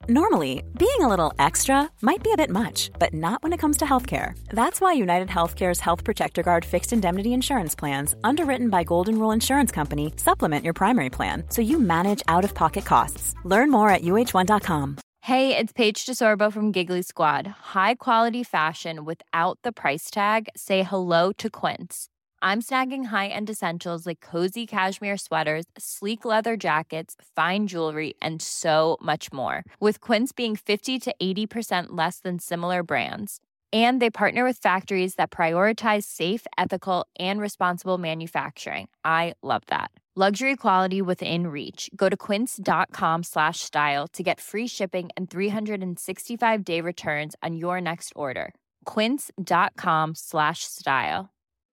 Normally, being a little extra might be a bit much, but not when it comes to healthcare. That's why United Healthcare's Health Protector Guard fixed indemnity insurance plans, underwritten by Golden Rule Insurance Company, supplement your primary plan so you manage out-of-pocket costs. Learn more at uh1.com. Hey, it's Paige DeSorbo from Giggly Squad. High quality fashion without the price tag. Say hello to Quince. I'm snagging high-end essentials like cozy cashmere sweaters, sleek leather jackets, fine jewelry, and so much more. With Quince being 50 to 80% less than similar brands. And they partner with factories that prioritize safe, ethical, and responsible manufacturing. I love that. Luxury quality within reach. Go to quince.com/style to get free shipping and 365-day returns on your next order. Quince.com/style.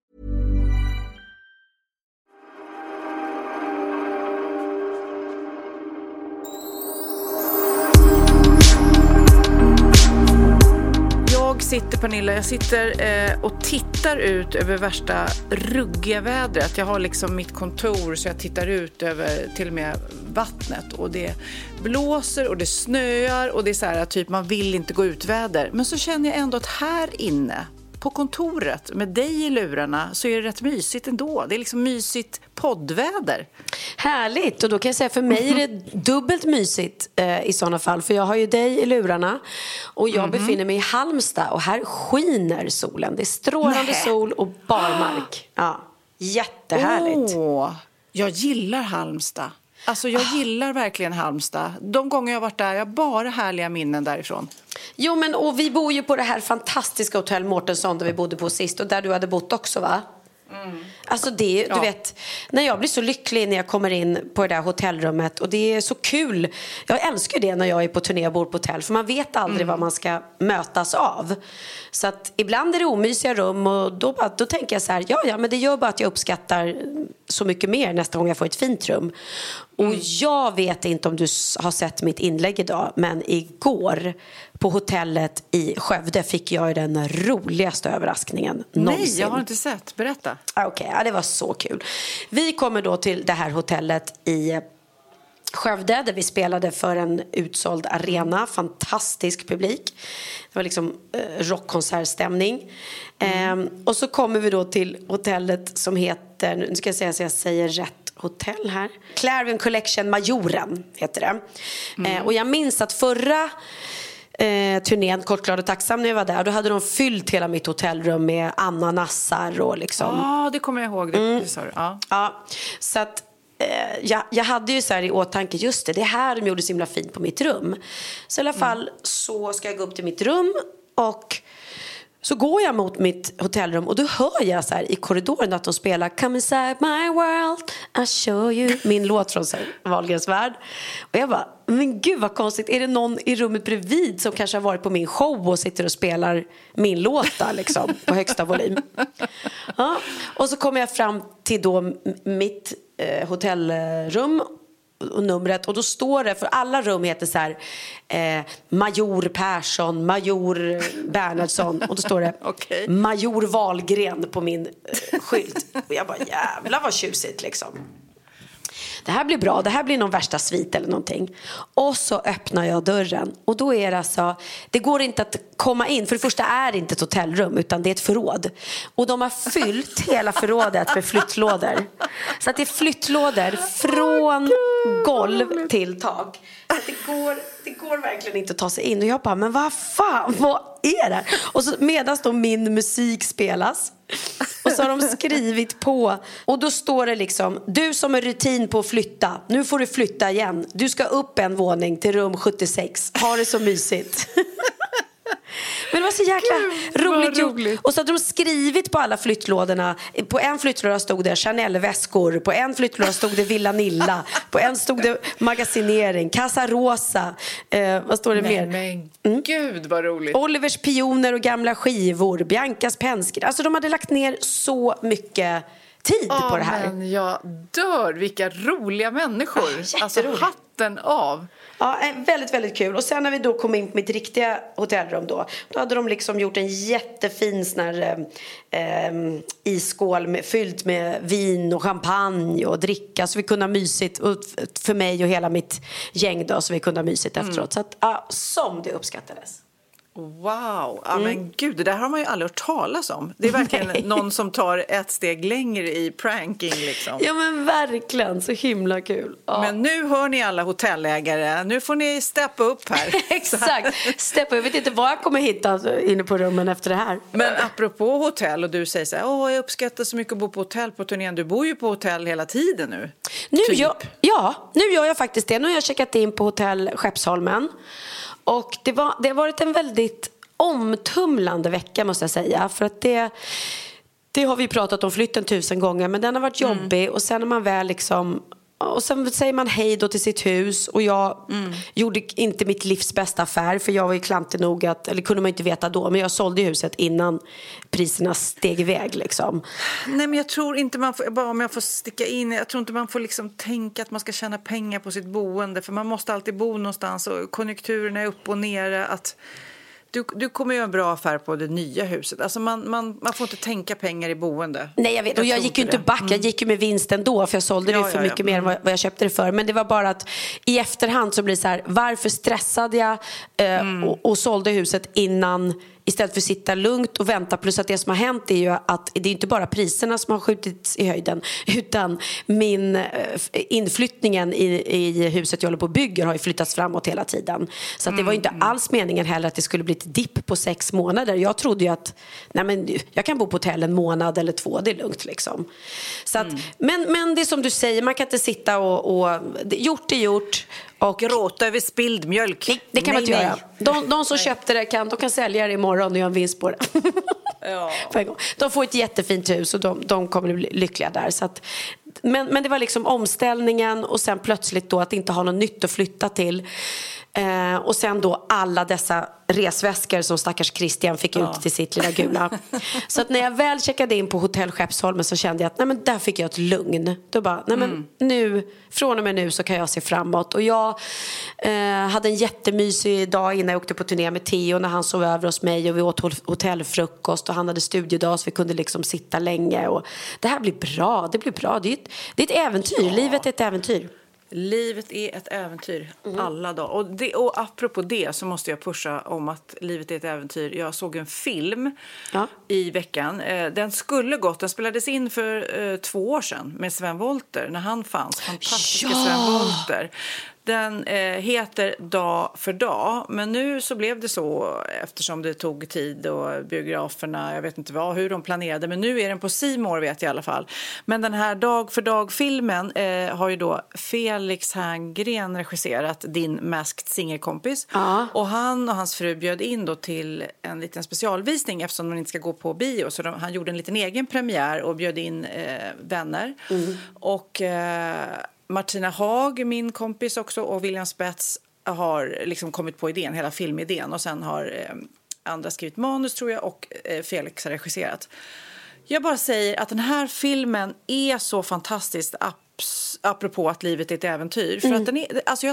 Jag sitter och tittar ut över värsta ruggiga vädret. Jag har liksom mitt kontor så jag tittar ut över till och med vattnet. Och det blåser och det snöar och det är så här typ man vill inte gå ut väder. Men så känner jag ändå att här inne på kontoret med dig i lurarna så är det rätt mysigt ändå. Det är liksom mysigt poddväder. Härligt, och då kan jag säga för mig är det dubbelt mysigt i sådana fall. För jag har ju dig i lurarna och jag befinner mig i Halmstad och här skiner solen. Det är strålande sol och barmark. Ja, jättehärligt. Jag gillar Halmstad. Alltså jag gillar verkligen Halmstad. De gånger jag har varit där, jag har bara härliga minnen därifrån. Jo, men och vi bor ju på det här fantastiska hotell Mårtensson där vi bodde på sist. Och där du hade bott också, va? Alltså det, du vet, när jag blir så lycklig när jag kommer in på det där hotellrummet. Och det är så kul. Jag älskar det när jag är på turné och bor på hotell. För man vet aldrig vad man ska mötas av. Så att ibland är det omysiga rum. Och då tänker jag så här, ja men det gör bara att jag uppskattar så mycket mer nästa gång jag får ett fint rum. Och jag vet inte om du har sett mitt inlägg idag, men igår på hotellet i Skövde fick jag den roligaste överraskningen någonsin. Nej, jag har inte sett. Berätta. Okej, det var så kul. Vi kommer då till det här hotellet i Skövde där vi spelade för en utsåld arena. Fantastisk publik. Det var liksom rockkonsertstämning. Och så kommer vi då till hotellet som heter, nu ska jag säga så jag säger rätt hotell här. Clarion Collection Majoren heter det. Och jag minns att förra turnén Kort, glad och tacksam när jag var där, då hade de fyllt hela mitt hotellrum med ananassar och liksom. Ja, det kommer jag ihåg. Det sa du. Ja, så att jag hade ju så här i åtanke, just det här de gjorde så himla fint på mitt rum. Så i alla fall så ska jag gå upp till mitt rum och så går jag mot mitt hotellrum och då hör jag så här i korridoren att de spelar Come inside my world, I show you, min låt från Wahlgrens värld. Och jag bara, men gud vad konstigt, är det någon i rummet bredvid som kanske har varit på min show och sitter och spelar min låta liksom på högsta volym. Ja. Och så kommer jag fram till då mitt hotellrum och numret, och då står det, för alla rum heter så här Major Persson, Major Bernhardsson, och då står det Major Wahlgren på min skylt. Och jag bara, jävlar vad tjusigt liksom. Det här blir bra, det här blir någon värsta svit eller någonting. Och så öppnar jag dörren och då är det alltså, det går inte att komma in. För det första är det inte ett hotellrum utan det är ett förråd. Och de har fyllt hela förrådet med flyttlådor. Så att det är flyttlådor från golv till tak. Så att det går verkligen inte att ta sig in. Och jag bara, men vad fan, vad är det? Och så medan då min musik spelas, och så har de skrivit på, och då står det liksom, du som är rutin på att flytta, nu får du flytta igen. Du ska upp en våning till rum 76. Har det så mysigt. Men det var så jäkla roligt. Och så hade de skrivit på alla flyttlådorna. På en flyttlåda stod det Chanel-väskor. På en flyttlåda stod det Villa Nilla. På en stod det magasinering, Casa Rosa. Vad står det mer? Men gud vad roligt. Olivers pioner och gamla skivor, Biancas penskor. Alltså de hade lagt ner så mycket tid på det här. Men jag dör, vilka roliga människor. Alltså hatten av. Ja, väldigt, väldigt kul. Och sen när vi då kom in på mitt riktiga hotellrum då hade de liksom gjort en jättefin sån här isskål fyllt med vin och champagne och dricka, så vi kunde ha mysigt, och för mig och hela mitt gäng då, så vi kunde ha mysigt efteråt. Så att, som det uppskattades. Wow, men gud, det där har man ju aldrig hört talas om. Det är verkligen någon som tar ett steg längre i pranking liksom. Ja men verkligen, så himla kul. Ja. Men nu hör ni alla hotellägare, nu får ni steppa upp här. Exakt, steppa. Jag vet inte vad jag kommer hitta inne på rummen efter det här. Men apropå hotell, och du säger så här, jag uppskattar så mycket att bo på hotell på turnén. Du bor ju på hotell hela tiden nu. Nu gör jag faktiskt det. Nu har jag checkat in på hotell Skeppsholmen. Och det har varit en väldigt omtumlande vecka, måste jag säga. För att det har vi pratat om flytten 1000 gånger. Men den har varit jobbig. Och sen när man väl liksom... Och sen säger man hej då till sitt hus. Och jag gjorde inte mitt livs bästa affär. För jag var ju klantig nog att... Eller kunde man inte veta då. Men jag sålde huset innan priserna steg iväg liksom. Nej, men jag tror inte man får... Bara om jag får sticka in. Jag tror inte man får liksom tänka att man ska tjäna pengar på sitt boende. För man måste alltid bo någonstans. Och konjunkturerna är upp och nere. Att... Du kommer göra en bra affär på det nya huset. Alltså man får inte tänka pengar i boende. Nej, jag vet. Och jag gick ju inte back. Jag gick ju med vinst ändå. För jag sålde det för mycket mer än vad jag köpte det för. Men det var bara att i efterhand så blir det så här. Varför stressade jag och sålde huset innan... Istället för att sitta lugnt och vänta. Plus att det som har hänt är ju att det är inte bara priserna som har skjutits i höjden. Utan inflyttningen i huset jag håller på och bygger har ju flyttats framåt hela tiden. Så att det var ju inte alls meningen heller att det skulle bli ett dipp på 6 månader. Jag trodde ju att jag kan bo på hotell 1 månad eller 2, det är lugnt liksom. Så att, men det är som du säger, man kan inte sitta och gjort är gjort. Och gråta över spilld mjölk. Nej, det kan man inte göra. De som köpte det kan sälja det imorgon och göra en vinst på det. På en gång. De får ett jättefint hus och de kommer bli lyckliga där. Så att, men det var liksom omställningen och sen plötsligt då att inte ha något nytt att flytta till. Och sen då alla dessa resväskor som stackars Christian fick ut till sitt lilla gula. Så att när jag väl checkade in på hotell Skeppsholmen så kände jag att där fick jag ett lugn. Då bara, nu, från och med nu så kan jag se framåt. Och jag hade en jättemysig dag innan jag åkte på turné med Theo när han sov över hos mig och vi åt hotellfrukost och han hade studiedag så vi kunde liksom sitta länge. Och det här blir bra, det blir bra. Det är ett äventyr, livet är ett äventyr. Livet är ett äventyr alla dagar. Och apropå det så måste jag pusha om att livet är ett äventyr. Jag såg en film i veckan. Den spelades in för 2 år sedan med Sven Wollter när han fanns. Fantastiska Sven Wollter. Den heter Dag för dag, men nu så blev det så eftersom det tog tid och biograferna, jag vet inte hur de planerade, men nu är den på C More vet jag i alla fall. Men den här Dag för dag-filmen har ju då Felix Herngren regisserat, din Masked Singer-kompis. Och han och hans fru bjöd in då till en liten specialvisning eftersom de inte ska gå på bio, så han gjorde en liten egen premiär och bjöd in vänner. Och... Martina Haag, min kompis också, och William Spets har liksom kommit på idén, hela filmidén. Och sen har andra skrivit manus tror jag och Felix har regisserat. Jag bara säger att den här filmen är så fantastisk apropå att livet är ett äventyr. För att den är, alltså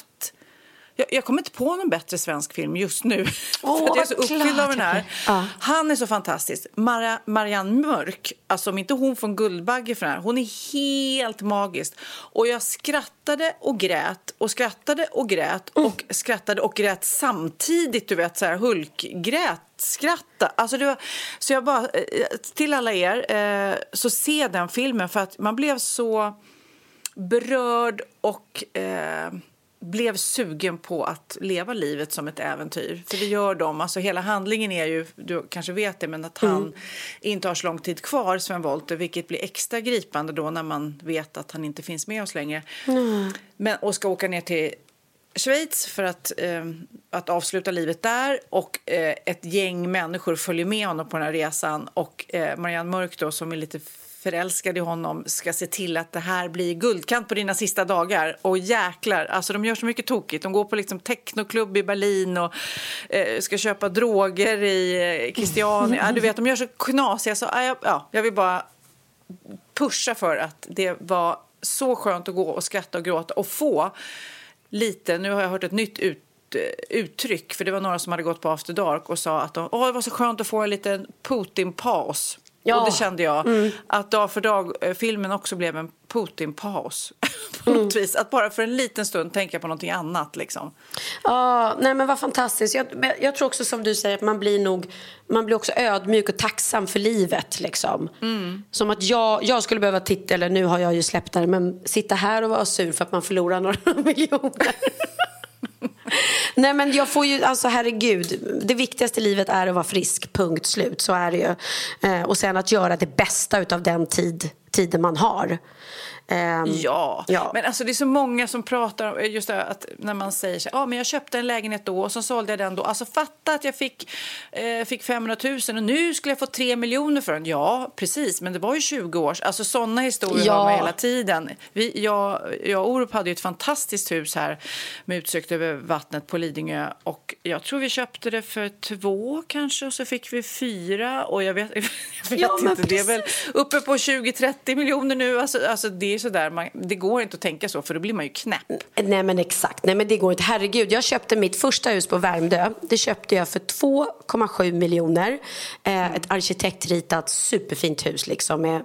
jag kommer inte på någon bättre svensk film just nu. För att jag är så uppfylld av den här. Han är så fantastisk. Marianne Mörk, alltså om inte hon får en Guldbagge för den här, hon är helt magisk. Och jag skrattade och grät och skrattade och grät och skrattade och grät samtidigt, du vet, så här Hulk-grät. Skratta. Alltså det var, så jag bara, till alla er, så se den filmen för att man blev så berörd och... blev sugen på att leva livet som ett äventyr. För det gör de. Alltså hela handlingen är ju, du kanske vet det, men att han inte har så lång tid kvar, Sven Wollter, vilket blir extra gripande då när man vet att han inte finns med oss längre. Men, och ska åka ner till Schweiz för att avsluta livet där, och ett gäng människor följer med honom på den här resan, och Marianne Mörk då, som är lite förälskad i honom, ska se till att det här blir guldkant på dina sista dagar. Och jäklar, alltså de gör så mycket tokigt. De går på liksom technoklubb i Berlin och ska köpa droger i Christiania. Du vet, de gör så knasiga så jag vill bara pusha för att det var så skönt att gå och skratta och gråta och få lite, nu har jag hört ett nytt uttryck, för det var några som hade gått på After Dark och sa att det var så skönt att få en liten Putin-paus. Ja. Och det kände jag, att Dag för dag-filmen också blev en Putin-paus. På något vis, att bara för en liten stund tänka på någonting annat liksom. Ja, nej men vad fantastiskt. Jag tror också som du säger att man blir också ödmjuk och tacksam för livet liksom. Som att jag skulle behöva titta, eller nu har jag ju släppt det, men sitta här och vara sur för att man förlorar några miljoner. Nej men jag får ju, alltså herregud, det viktigaste i livet är att vara frisk, punkt slut, så är det ju. Och sen att göra det bästa utav den tiden man har. Ja, men alltså det är så många som pratar om just det, att när man säger så, men jag köpte en lägenhet då och så sålde jag den då. Alltså fatta att jag fick 500 000 och nu skulle jag få 3 miljoner för den. Ja, precis, men det var ju 20 år. Alltså sådana historier har man hela tiden. Jag och Orup hade ju ett fantastiskt hus här med utsikt över vattnet på Lidingö, och jag tror vi köpte det för 2 kanske, och så fick vi 4, och jag vet inte, det är väl uppe på 20-30 miljoner nu. Alltså det är så där, det går inte att tänka så, för då blir man ju knäpp. Nej men exakt, nej men det går inte. Herregud, jag köpte mitt första hus på Värmdö. Det köpte jag för 2,7 miljoner. Ett arkitektritat superfint hus liksom, med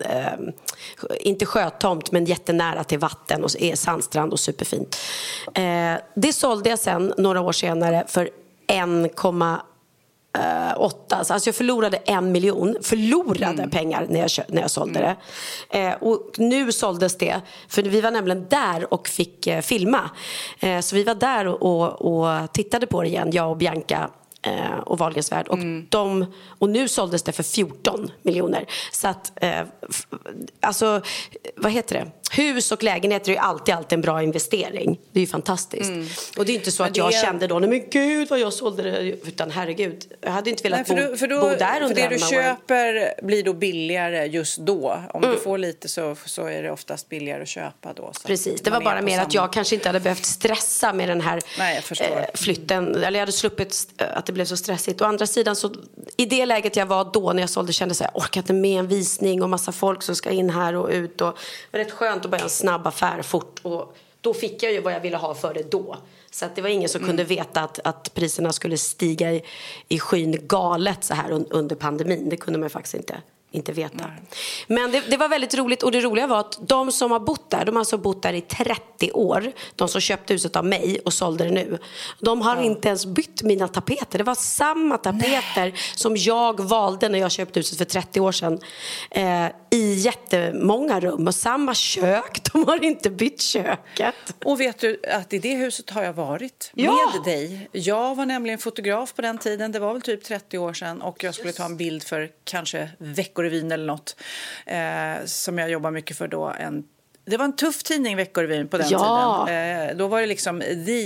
inte sjötomt men jättenära till vatten och är sandstrand och superfint. Det sålde jag sen några år senare för 1,8. Alltså jag förlorade 1 miljon. Pengar när jag sålde det. Och nu såldes det, för vi var nämligen där och fick filma. Så vi var där och tittade på det igen, jag och Bianca och Wahlgrens värld, och nu såldes det för 14 miljoner. Så att alltså, vad heter det? Hus och lägenheter är ju alltid en bra investering. Det är ju fantastiskt. Och det är inte så att jag kände då, nej men gud vad jag sålde det, utan herregud, jag hade inte velat bo där under. För det du köper blir då billigare just då. Om du får lite så är det oftast billigare att köpa då. Så precis, det var bara mer att jag kanske inte hade behövt stressa med den här flytten. Eller jag hade sluppit att det blev så stressigt. Å andra sidan så, i det läget jag var då när jag sålde, kände jag orkar inte med en visning och massa folk som ska in här och ut, och det var rätt skönt att börja en snabb affär fort, och då fick jag ju vad jag ville ha för det då. Så att det var ingen som kunde veta att priserna skulle stiga i skyn galet så här under pandemin. Det kunde man faktiskt inte veta. Nej. Men det var väldigt roligt, och det roliga var att de som har bott där, de har alltså bott där i 30 år, de som köpte huset av mig och sålde det nu, de har inte ens bytt mina tapeter. Det var samma tapeter som jag valde när jag köpte huset för 30 år sedan, i jättemånga rum, och samma kök, de har inte bytt köket. Och vet du att i det huset har jag varit med dig. Jag var nämligen fotograf på den tiden, det var väl typ 30 år sedan, och jag skulle ta en bild för kanske Veckorevyn eller något, som jag jobbar mycket för då. Det var en tuff tidning, Veckorevyn, på den tiden. Då var det liksom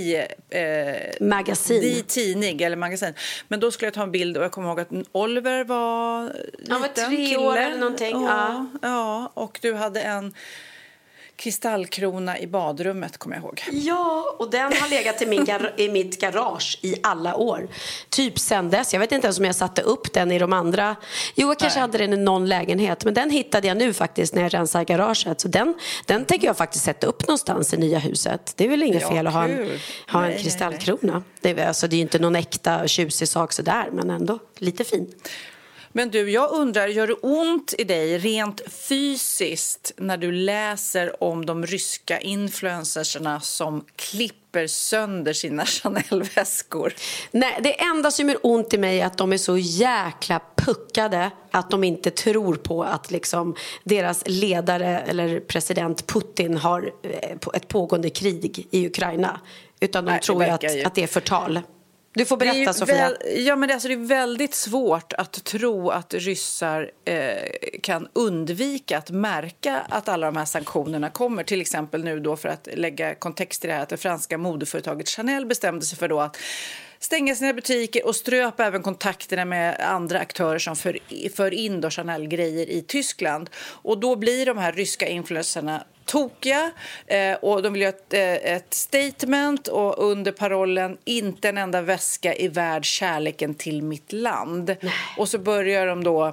magasin. Tidning eller magasin. Men då skulle jag ta en bild, och jag kommer ihåg att Oliver var liten. Han var 3 år eller någonting. Ja, och du hade en kristallkrona i badrummet, kommer jag ihåg. Ja, och den har legat i mitt garage i alla år. Typ sen dess. Jag vet inte ens om jag satte upp den i de andra. Jo, jag kanske hade den i någon lägenhet. Men den hittade jag nu faktiskt när jag rensar garaget. Så den tänker jag faktiskt sätta upp någonstans i nya huset. Det är väl inget fel att ha en kristallkrona. Nej. Det är ju inte någon äkta tjusig sak sådär, men ändå lite fin. Men du, jag undrar, gör det ont i dig rent fysiskt när du läser om de ryska influencerserna som klipper sönder sina Chanel-väskor? Nej, det enda som gör ont i mig är att de är så jäkla puckade att de inte tror på att liksom deras ledare eller president Putin har ett pågående krig i Ukraina. Utan de tror att det är förtal. Du får berätta, Sofia. Men det är väldigt svårt att tro att ryssar kan undvika att märka att alla de här sanktionerna kommer. Till exempel nu då, för att lägga kontext i det här, att det franska modeföretaget Chanel bestämde sig för då att stänga sina butiker och ströpa även kontakterna med andra aktörer som för in då Chanel-grejer i Tyskland. Och då blir de här ryska influencerna tokiga, och de vill göra ett statement, och under parollen inte en enda väska är värd kärleken till mitt land. Nej. Och så börjar de då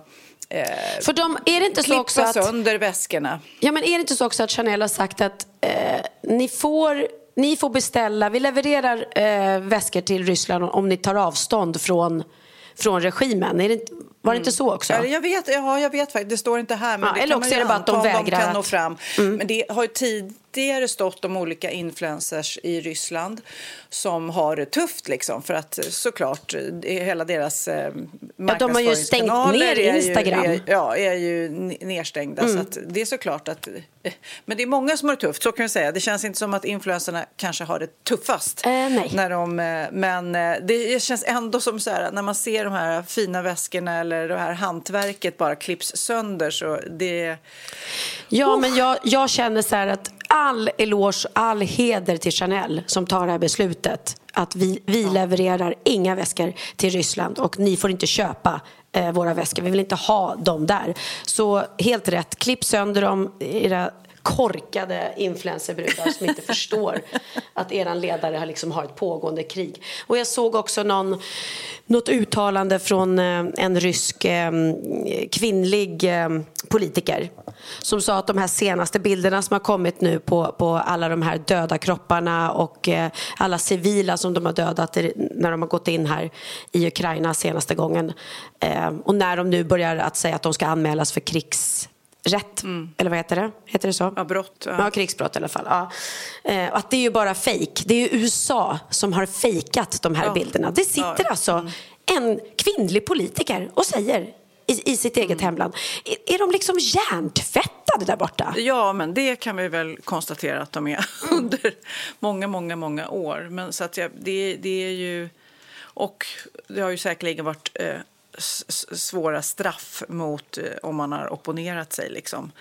För är det inte så också klippa att sönder väskorna. Ja, men är det inte så också att Chanel har sagt att ni får beställa, vi levererar väskor till Ryssland om ni tar avstånd från regimen. Var det inte så också? Jag vet faktiskt. Det står inte här. Men det eller också är det bara att de vägrar kan nå fram. Men det har ju tidigare stått om olika influencers i Ryssland som har det tufft liksom. För att såklart hela deras marknadsföringskanaler de har ju stängt ner Instagram. är ju nedstängda. Så att det är såklart att... Men det är många som har det tufft, så kan jag säga. Det känns inte som att influencerna kanske har det tuffast. Nej. Men det känns ändå som så här, när man ser de här fina väskorna eller det här hantverket bara klipps sönder, så det... Ja, men jag känner så här att all eloge, all heder till Chanel som tar det här beslutet att vi levererar inga väskor till Ryssland och ni får inte köpa våra väskor. Vi vill inte ha dem där. Så helt rätt, klipp sönder dem, era korkade influencerbrudar som inte förstår att eran ledare har ett pågående krig. Och jag såg också något uttalande från en rysk kvinnlig politiker som sa att de här senaste bilderna som har kommit nu på alla de här döda kropparna och alla civila som de har dödat när de har gått in här i Ukraina senaste gången, och när de nu börjar att säga att de ska anmälas för krigsrätt, eller vad heter det? Heter det så? Ja, brott. Ja, krigsbrott i alla fall. Ja. Att det är ju bara fake. Det är ju USA som har fejkat de här bilderna. Det sitter alltså en kvinnlig politiker och säger i sitt eget hemland. Är de liksom hjärntvättade där borta? Ja, men det kan vi väl konstatera att de är under många år. Men så att det är ju... Och det har ju säkerligen varit... svåra straff mot om man har opponerat sig liksom.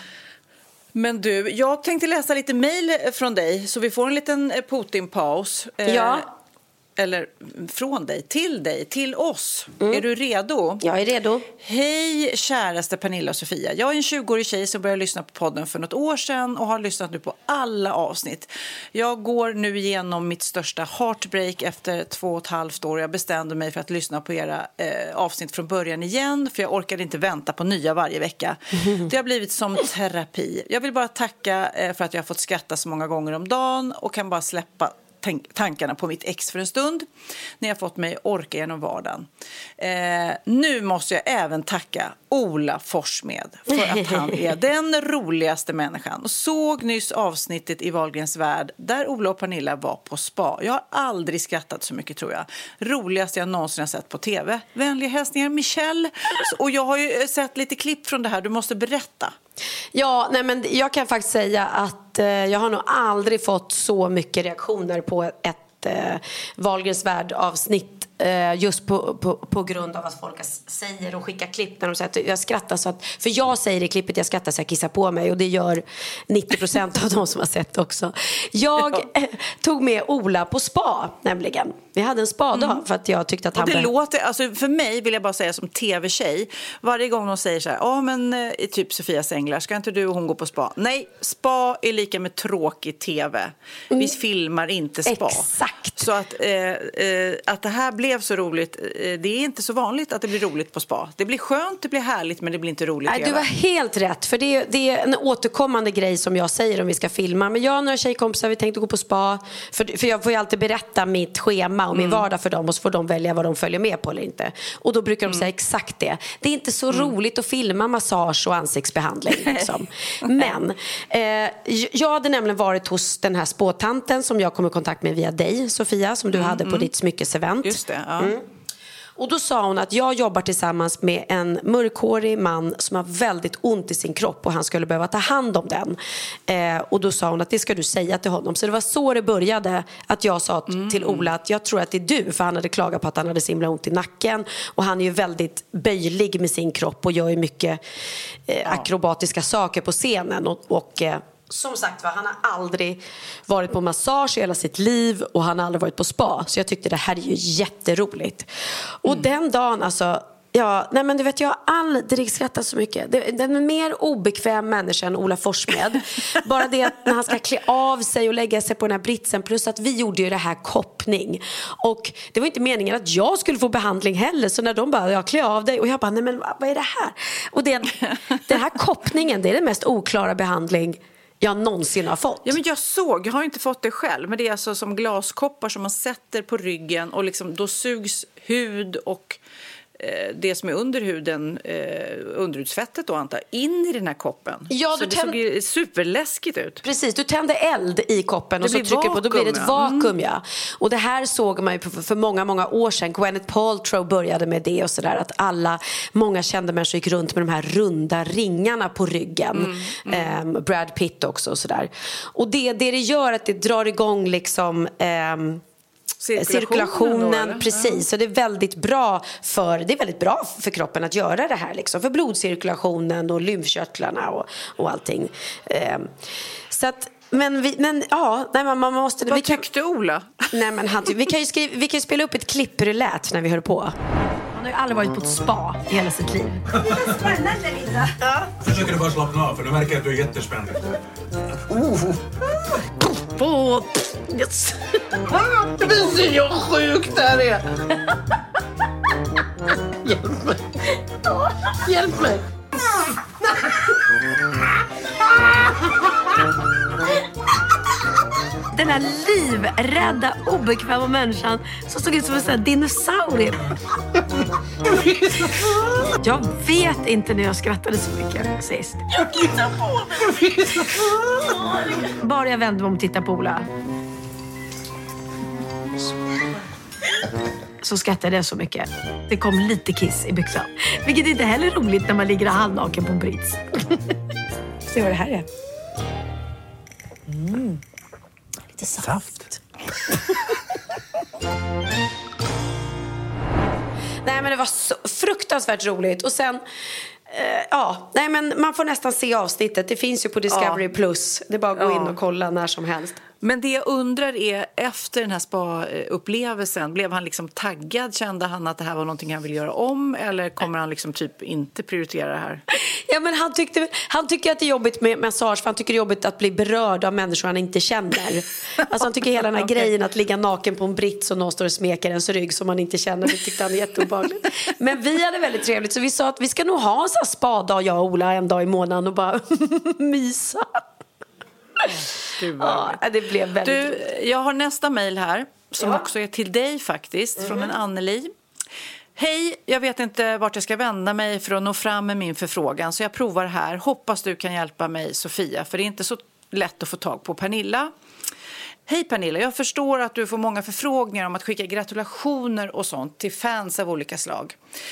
Men du, jag tänkte läsa lite mejl från dig så vi får en liten Putin-paus. Eller från dig, till oss. Är du redo? Jag är redo. Hej käraste Pernilla och Sofia. Jag är en 20-årig tjej som började lyssna på podden för något år sedan och har lyssnat nu på alla avsnitt. Jag går nu igenom mitt största heartbreak efter 2,5 år. Jag bestämde mig för att lyssna på era avsnitt från början igen, för jag orkade inte vänta på nya varje vecka. Det har blivit som terapi. Jag vill bara tacka för att jag har fått skratta så många gånger om dagen och kan bara släppa tankarna på mitt ex för en stund när jag fått mig orka genom vardagen. Nu måste jag även tacka Ola Forssmed för att han är den roligaste människan. Och såg nyss avsnittet i Wahlgrens värld där Ola och Pernilla var på spa. Jag har aldrig skrattat så mycket, tror jag. Roligast jag någonsin har sett på tv. Vänliga hälsningar Michelle. Och jag har ju sett lite klipp från det här. Du måste berätta. Ja, nej, men jag kan faktiskt säga att jag har nog aldrig fått så mycket reaktioner på ett Wahlgrens värld-avsnitt just på grund av att folk säger och skickar klipp när de säger att jag skrattar så att, för jag säger i klippet jag skrattar så jag kissar på mig, och det gör 90% av de som har sett också. Jag tog med Ola på spa, nämligen. Vi hade en spadag för att jag tyckte att han... Och det låter, alltså för mig vill jag bara säga som tv-tjej, varje gång de säger så här, men typ Sofias Änglar, ska inte du och hon gå på spa? Nej, spa är lika med tråkig tv. Vi filmar inte spa. Exakt. Så att det här blev så roligt, det är inte så vanligt att det blir roligt på spa. Det blir skönt, det blir härligt, men det blir inte roligt. Nej, du var helt rätt, för det är en återkommande grej som jag säger om vi ska filma. Men jag och några tjejkompisar, vi tänkte gå på spa, för jag får ju alltid berätta mitt schema och min vardag för dem, och så får de välja vad de följer med på eller inte. Och då brukar de säga exakt det. Det är inte så roligt att filma massage och ansiktsbehandling liksom. Men jag hade nämligen varit hos den här spåtanten som jag kom i kontakt med via dig, Sofia, som du hade på ditt smyckesevent. Just det, ja. Och då sa hon att jag jobbar tillsammans med en mörkhårig man som har väldigt ont i sin kropp och han skulle behöva ta hand om den. Och då sa hon att det ska du säga till honom. Så det var så det började, att jag sa till Ola att jag tror att det är du, för han hade klagat på att han hade så himla ont i nacken. Och han är ju väldigt böjlig med sin kropp och gör ju mycket akrobatiska saker på scenen. Och som sagt, han har aldrig varit på massage i hela sitt liv och han har aldrig varit på spa. Så jag tyckte det här är ju jätteroligt. Och den dagen, alltså, Ja, nej men du vet, jag har aldrig skrattat så mycket. Den är mer obekväm människa än Ola Forssmed. Bara det att när han ska klä av sig och lägga sig på den här britsen. Plus att vi gjorde ju det här koppning. Och det var inte meningen att jag skulle få behandling heller. Så när de bara, jag klä av dig. Och jag bara, nej men vad är det här? Och den här koppningen, det är den mest oklara behandling jag någonsin har fått. Ja, men jag har inte fått det själv. Men det är alltså som glaskoppar som man sätter på ryggen. Och liksom, då sugs hud och det som är under huden, underhudsfettet då antar, in i den här koppen. Ja, så det såg ju superläskigt ut. Precis, du tände eld i koppen och så trycker på, då blir det ett vakuum, ja. Och det här såg man ju för många år sedan. Gwyneth Paltrow började med det och sådär, att många kända människor gick runt med de här runda ringarna på ryggen. Brad Pitt också och sådär. Och det gör att det drar igång liksom cirkulationen då, precis. Så det är väldigt bra för kroppen att göra det här liksom, för blodcirkulationen och lymfkörtlarna och allting. Så att man måste. Vad tyckte Ola? Nej, men vi kan ju spela upp ett klipp hur det lät när vi hör på. Han har ju aldrig varit på ett spa i hela sitt liv. Det är spännande, Linda. Ja. Försöker du bara slappna av, för nu märker jag att du är jättespänd. Yes. Det visar jag sjukt där är. Hjälp mig. Hjälp mig. Den här livrädda, obekväma människan som såg ut som en sån här dinosaurie. Jag vet inte när jag skrattade så mycket sist. Jag tittar på mig. Bara jag vände mig om och tittade på Ola, så skrattade jag så mycket. Det kom lite kiss i byxan. Vilket inte heller är roligt när man ligger halvnaken på en brits. Se vad det här är. Lite saft. Nej, men det var så fruktansvärt roligt. Och sen men man får nästan se avsnittet. Det finns ju på Discovery Plus. Det är bara att gå in och kolla när som helst. Men det jag undrar är, efter den här spa-upplevelsen, blev han liksom taggad? Kände han att det här var någonting han vill göra om? Eller kommer han liksom typ inte prioritera det här? Ja, men han tycker att det är jobbigt med massage, för han tycker det är jobbigt att bli berörd av människor han inte känner. Alltså han tycker hela den här grejen att ligga naken på en brits och någon står och smeker ens rygg som man inte känner, det tyckte han är jätteobehagligt. Men vi hade väldigt trevligt, så vi sa att vi ska nog ha en sån här spa-dag, jag och Ola, en dag i månaden och bara mysa. Det blev väldigt... jag har nästa mejl här som också är till dig faktiskt, från en Anneli. Hej, jag vet inte vart jag ska vända mig för att nå fram med min förfrågan, så jag provar här. Hoppas du kan hjälpa mig, Sofia, för det är inte så lätt att få tag på Pernilla. Hej Pernilla, jag förstår att du får många förfrågningar om att skicka gratulationer och sånt till fans av olika slag.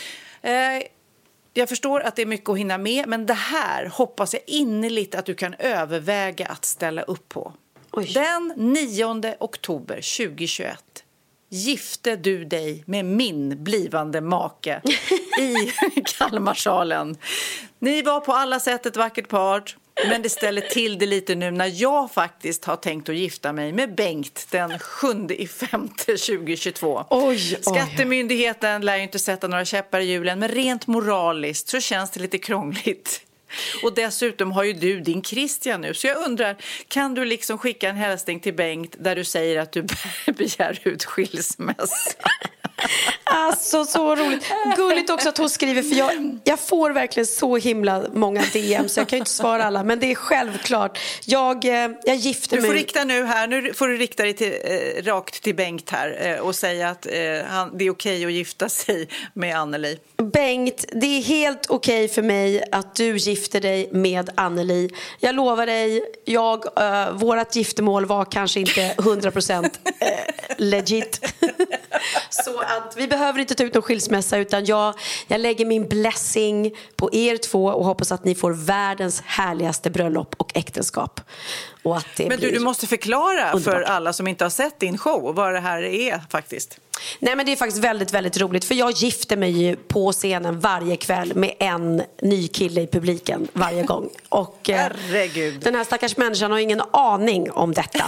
Jag förstår att det är mycket att hinna med, men det här hoppas jag innerligt att du kan överväga att ställa upp på. Oj. Den 9 oktober 2021 gifte du dig med min blivande make i Kalmarsalen. Ni var på alla sätt ett vackert par, men det ställer till det lite nu när jag faktiskt har tänkt att gifta mig med Bengt den 7/5/2022. Oj. Skattemyndigheten lär ju inte sätta några käppar i hjulen, men rent moraliskt så känns det lite krångligt. Och dessutom har ju du din Christian nu. Så jag undrar, kan du liksom skicka en hälsning till Bengt där du säger att du begär ut skilsmässa? Alltså så roligt. Gulligt också att hon skriver, för jag får verkligen så himla många DM, så jag kan ju inte svara alla, men det är självklart. Jag gifter mig. Du får rikta nu får du rikta dig rakt till Bengt här och säga att det är okej att gifta sig med Anneli. Bengt, det är helt okej för mig att du gifter dig med Anneli. Jag lovar dig, vårat giftermål var kanske inte 100% legit. Så att vi behöver inte ta ut någon skilsmässa, utan jag lägger min blessing på er två och hoppas att ni får världens härligaste bröllop och äktenskap. Och att det men du måste förklara underbart för alla som inte har sett din show vad det här är faktiskt. Nej, men det är faktiskt väldigt, väldigt roligt, för jag gifter mig ju på scenen varje kväll med en ny kille i publiken varje gång. Och herregud. Den här stackars människan har ingen aning om detta.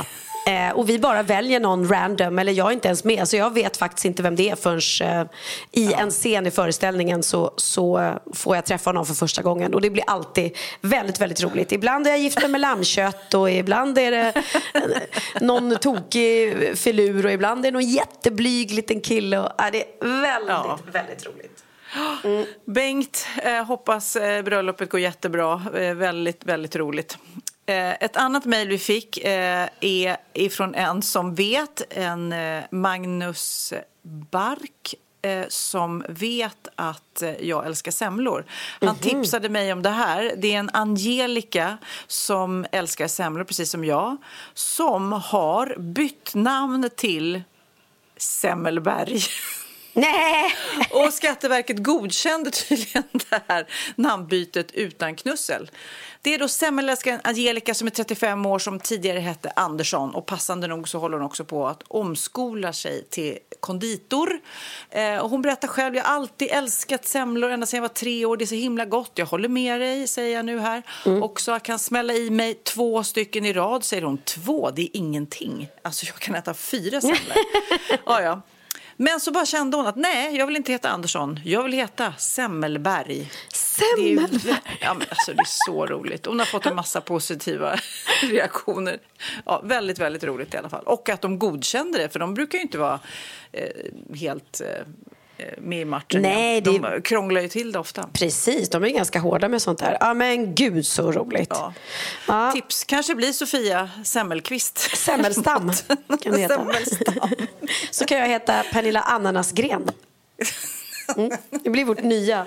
Och vi bara väljer någon random, eller jag är inte ens med, så jag vet faktiskt inte vem det är förrän i en scen i föreställningen så får jag träffa någon för första gången. Och det blir alltid väldigt, väldigt roligt. Ibland är jag gift med lammkött och ibland är det någon tokig filur och ibland är det någon jätteblyg liten kille. Och, det är väldigt, väldigt roligt. Bengt, hoppas bröllopet går jättebra. Väldigt, väldigt roligt. Ett annat mejl vi fick är ifrån en som vet, en Magnus Bark, som vet att jag älskar semlor. Han tipsade mig om det här. Det är en Angelica som älskar semlor precis som jag, som har bytt namn till Semmelberg. Nej! Och Skatteverket godkände tydligen det här namnbytet utan knussel. Det är då semmelälskaren Angelica som är 35 år, som tidigare hette Andersson, och passande nog så håller hon också på att omskola sig till konditor. Och hon berättar själv: jag har alltid älskat semlor ända sedan jag var 3 år. Det är så himla gott. Jag håller med dig, säger jag nu här. Också jag kan smälla i mig 2 stycken i rad, säger hon. 2, det är ingenting. Alltså jag kan äta 4 semlor. Ja. Men så bara kände hon att nej, jag vill inte heta Andersson. Jag vill heta Semmelberg. Semmelberg? Ja, men alltså det är så roligt. Hon har fått en massa positiva reaktioner. Ja, väldigt, väldigt roligt i alla fall. Och att de godkände det, för de brukar ju inte vara helt med i matchen. Nej, de krånglar ju till det ofta. Precis, de är ganska hårda med sånt där. Ja, men gud så roligt. Ja. Tips, kanske blir Sofia Semmelqvist. Semmelstam kan det heta. Semmelstam. Så kan jag heta Pernilla Ananasgren. Det blir vårt nya.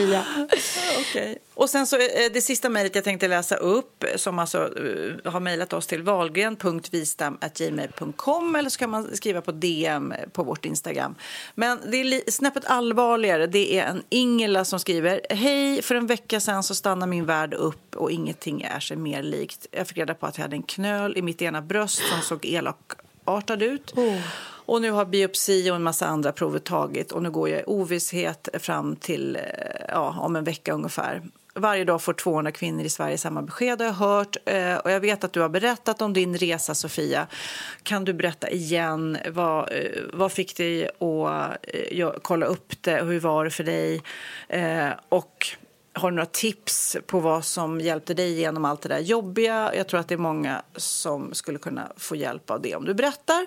Okay. Och sen så det sista mejlet jag tänkte läsa upp, som alltså har mejlat oss till valgren.vistam@gmail.com, eller så kan man skriva på DM på vårt Instagram. Men det är snäppet allvarligare. Det är en Ingela som skriver: hej, för en vecka sedan så stannade min värld upp och ingenting är sig mer likt. Jag fick reda på att jag hade en knöl i mitt ena bröst som såg elakartad ut. Och nu har biopsi och en massa andra prover tagit. Och nu går jag i ovisshet fram till om en vecka ungefär. Varje dag får 200 kvinnor i Sverige samma besked, har jag hört. Och jag vet att du har berättat om din resa, Sofia. Kan du berätta igen? Vad fick dig att kolla upp det? Hur var det för dig? Och har du några tips på vad som hjälpte dig genom allt det där jobbiga? Jag tror att det är många som skulle kunna få hjälp av det om du berättar.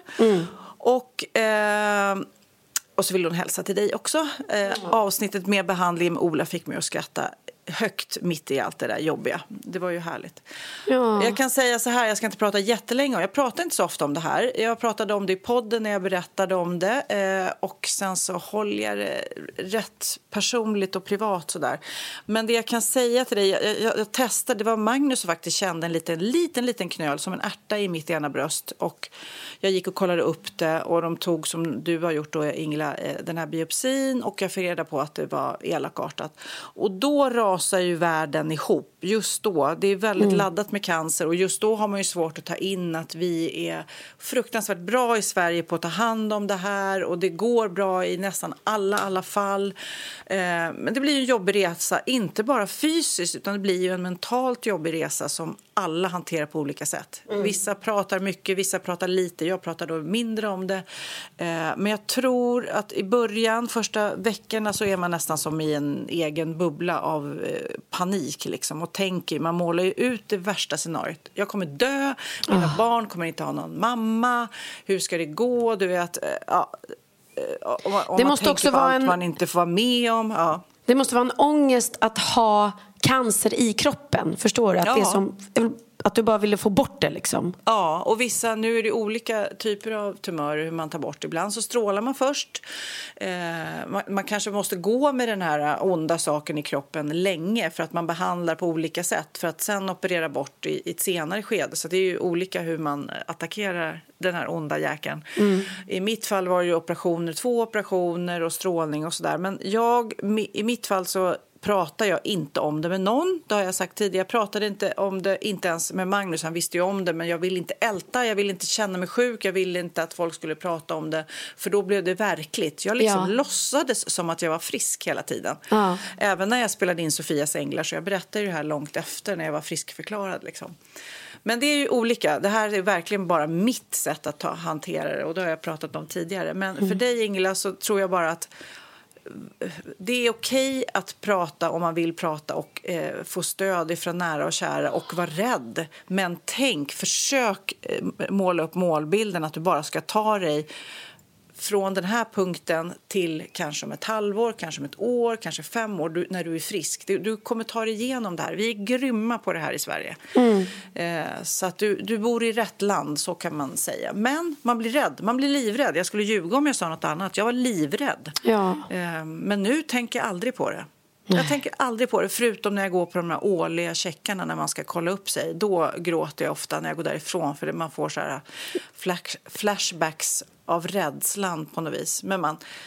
Och så vill hon hälsa till dig också. Avsnittet med behandling med Ola fick mig att skratta högt mitt i allt det där jobbiga. Det var ju härligt. Ja. Jag kan säga så här, jag ska inte prata jättelänge om. Jag pratar inte så ofta om det här. Jag pratade om det i podden när jag berättade om det. Och sen så håller jag det rätt personligt och privat sådär. Men det jag kan säga till dig, jag testade, det var Magnus som faktiskt kände en liten knöl som en ärta i mitt ena bröst. Och jag gick och kollade upp det och de tog, som du har gjort då, Ingela, den här biopsin, och jag fick reda på att det var elakartat. Och då rasar ju världen ihop. Just då, det är väldigt laddat med cancer, och just då har man ju svårt att ta in att vi är fruktansvärt bra i Sverige på att ta hand om det här, och det går bra i nästan alla fall. Men det blir ju en jobbig resa, inte bara fysiskt, utan det blir ju en mentalt jobbig resa som alla hanterar på olika sätt. Vissa pratar mycket, vissa pratar lite. Jag pratar då mindre om det. Men jag tror att i början, första veckorna, så är man nästan som i en egen bubbla av panik liksom, och tänker, man målar ju ut det värsta scenariot. Jag kommer dö, mina barn kommer inte ha någon mamma, hur ska det gå, du vet, om det man måste också vara allt man inte får vara med om. Det måste vara en ångest att ha cancer i kroppen, förstår du? Att det är som att du bara ville få bort det liksom. Ja, och vissa, nu är det olika typer av tumörer hur man tar bort. Ibland så strålar man först. Man kanske måste gå med den här onda saken i kroppen länge för att man behandlar på olika sätt, för att sen operera bort i ett senare skede. Så det är ju olika hur man attackerar den här onda jäkeln. I mitt fall var det ju 2 operationer och strålning och sådär. Men i mitt fall så pratar jag inte om det med någon. Det har jag sagt tidigare. Jag pratade inte om det, inte ens med Magnus. Han visste ju om det, men jag vill inte älta. Jag vill inte känna mig sjuk. Jag ville inte att folk skulle prata om det. För då blev det verkligt. Jag liksom låtsades som att jag var frisk hela tiden. Även när jag spelade in Sofias änglar. Så jag berättade ju det här långt efter när jag var friskförklarad liksom. Men det är ju olika. Det här är verkligen bara mitt sätt att hantera det. Och det har jag pratat om tidigare. Men för dig, Ingela, så tror jag bara att det är okej att prata om man vill prata och få stöd ifrån nära och kära och vara rädd. Men försök måla upp målbilden att du bara ska ta dig från den här punkten till kanske om ett halvår, kanske om ett år, kanske 5 år när du är frisk. Du kommer ta dig igenom det här. Vi är grymma på det här i Sverige. Så att du bor i rätt land, så kan man säga. Men man blir rädd, man blir livrädd. Jag skulle ljuga om jag sa något annat. Jag var livrädd. Ja. Men nu tänker jag aldrig på det. Jag tänker aldrig på det, förutom när jag går på de här årliga checkarna när man ska kolla upp sig. Då gråter jag ofta när jag går därifrån, för man får så här flashbacks av rädslan på något vis. Men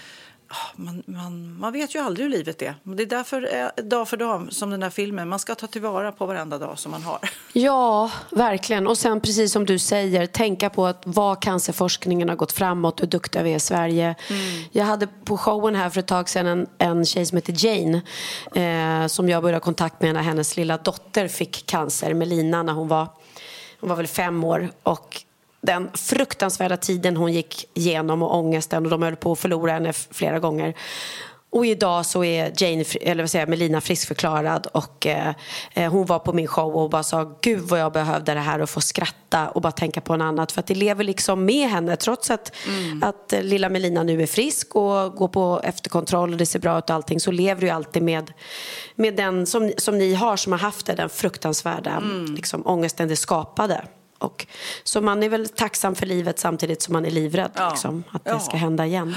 man vet ju aldrig hur livet är. Det är därför dag för dag som den här filmen. Man ska ta tillvara på varenda dag som man har. Ja, verkligen. Och sen precis som du säger, tänka på att vad cancerforskningen har gått framåt, hur duktiga vi är i Sverige. Jag hade på showen här för ett tag sedan en tjej som heter Jane, som jag började kontakt med när hennes lilla dotter fick cancer, Melina, när hon var väl 5 år. Och den fruktansvärda tiden hon gick igenom och ångesten, och de höll på att förlora henne flera gånger. Och idag så är Melina friskförklarad, och hon var på min show och bara sa, gud vad jag behövde det här, och få skratta och bara tänka på en annat, för att det lever liksom med henne trots att lilla Melina nu är frisk och går på efterkontroll och det ser bra ut och allting, så lever du ju alltid med den som ni har, som har haft det, den fruktansvärda liksom, ångesten det skapade. Och så man är väl tacksam för livet samtidigt som man är livrädd liksom, att det ska hända igen.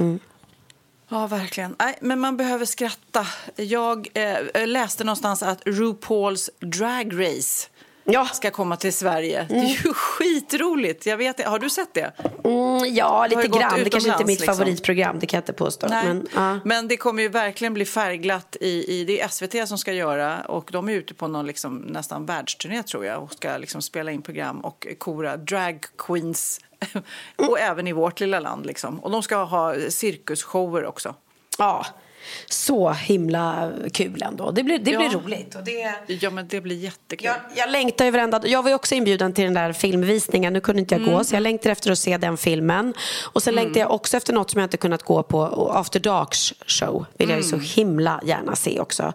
Ja, verkligen. Nej, men man behöver skratta. Jag läste någonstans att RuPaul's Drag Race ska komma till Sverige. Det är ju skitroligt. Jag vet, har du sett det? Ja, lite grann. Det kanske inte är mitt favoritprogram, det kan jag inte påstå. Men det kommer ju verkligen bli färgglatt i det är SVT som ska göra, och de är ute på någon liksom, nästan världsturné tror jag, och ska liksom spela in program och kora drag queens och även i vårt lilla land liksom. Och de ska ha cirkusshower också. Ja, så himla kul ändå. Det blir roligt. Och ja, men det blir jättekul. Jag längtar ju varenda. Jag var ju också inbjuden till den där filmvisningen. Nu kunde inte jag gå, så jag längtar efter att se den filmen. Och sen längtar jag också efter något som jag inte kunnat gå på. Och After Darks show vill jag ju så himla gärna se också.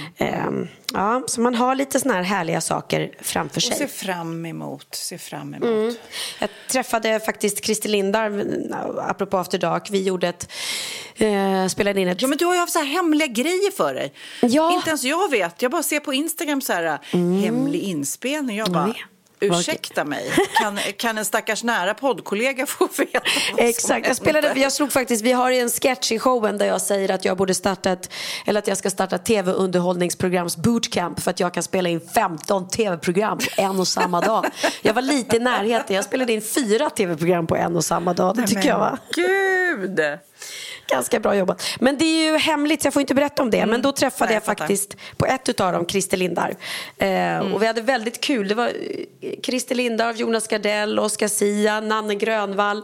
Ja, så man har lite såna här härliga saker framför sig. Och se fram emot. Jag träffade faktiskt Christer Lindar apropå After Dark. Vi gjorde spelade in ett... Ja, men du har ju haft så här hemliga grejer för dig. Ja. Inte ens jag vet. Jag bara ser på Instagram så här hemlig inspelning. Jag bara... Ursäkta mig, kan en stackars nära poddkollega få veta? Exakt, jag slog faktiskt, vi har en sketch i showen där jag säger att jag borde starta att jag ska starta tv-underhållningsprograms bootcamp, för att jag kan spela in 15 tv-program på en och samma dag. Jag var lite i närheten, jag spelade in 4 tv-program på en och samma dag. Det tycker jag var. Gud! Ganska bra jobbat. Men det är ju hemligt så jag får inte berätta om det. Men då träffade jag faktiskt på ett utav dem Christer Lindar. Och vi hade väldigt kul. Det var Christer Lindar, Jonas Gardell, Oscar Sia, Nanne Grönvall.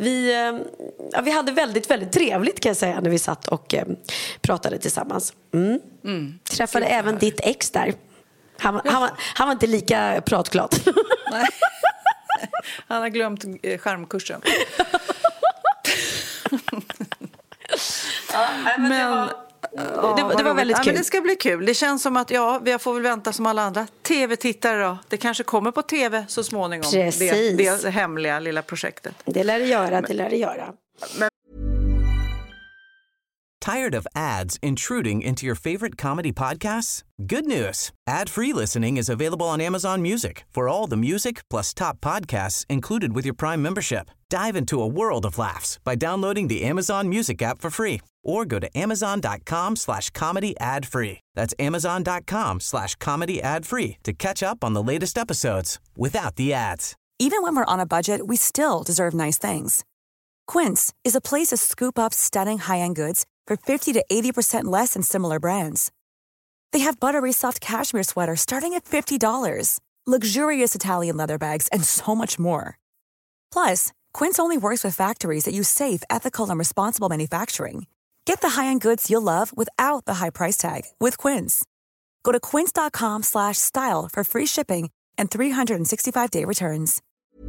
Vi hade väldigt, väldigt trevligt kan jag säga när vi satt och pratade tillsammans. Träffade även ditt ex där. Han var inte lika pratglad. Nej. Han har glömt skärmkursen. Det var väldigt kul. Men det ska bli kul. Det känns som att vi får väl vänta som alla andra tv-tittare då. Det kanske kommer på tv så småningom. Det hemliga lilla projektet. Det lär det göra. Tired of ads intruding into your favorite comedy podcasts? Good news. Ad-free listening is available on Amazon Music for all the music plus top podcasts included with your Prime membership. Dive into a world of laughs by downloading the Amazon Music app for free or go to amazon.com/comedy ad-free. That's amazon.com/comedy ad-free to catch up on the latest episodes without the ads. Even when we're on a budget, we still deserve nice things. Quince is a place to scoop up stunning high-end goods for 50 to 80% less than similar brands. They have buttery soft cashmere sweaters starting at $50, luxurious Italian leather bags, and so much more. Plus, Quince only works with factories that use safe, ethical, and responsible manufacturing. Get the high-end goods you'll love without the high price tag with Quince. Go to quince.com/style for free shipping and 365-day returns.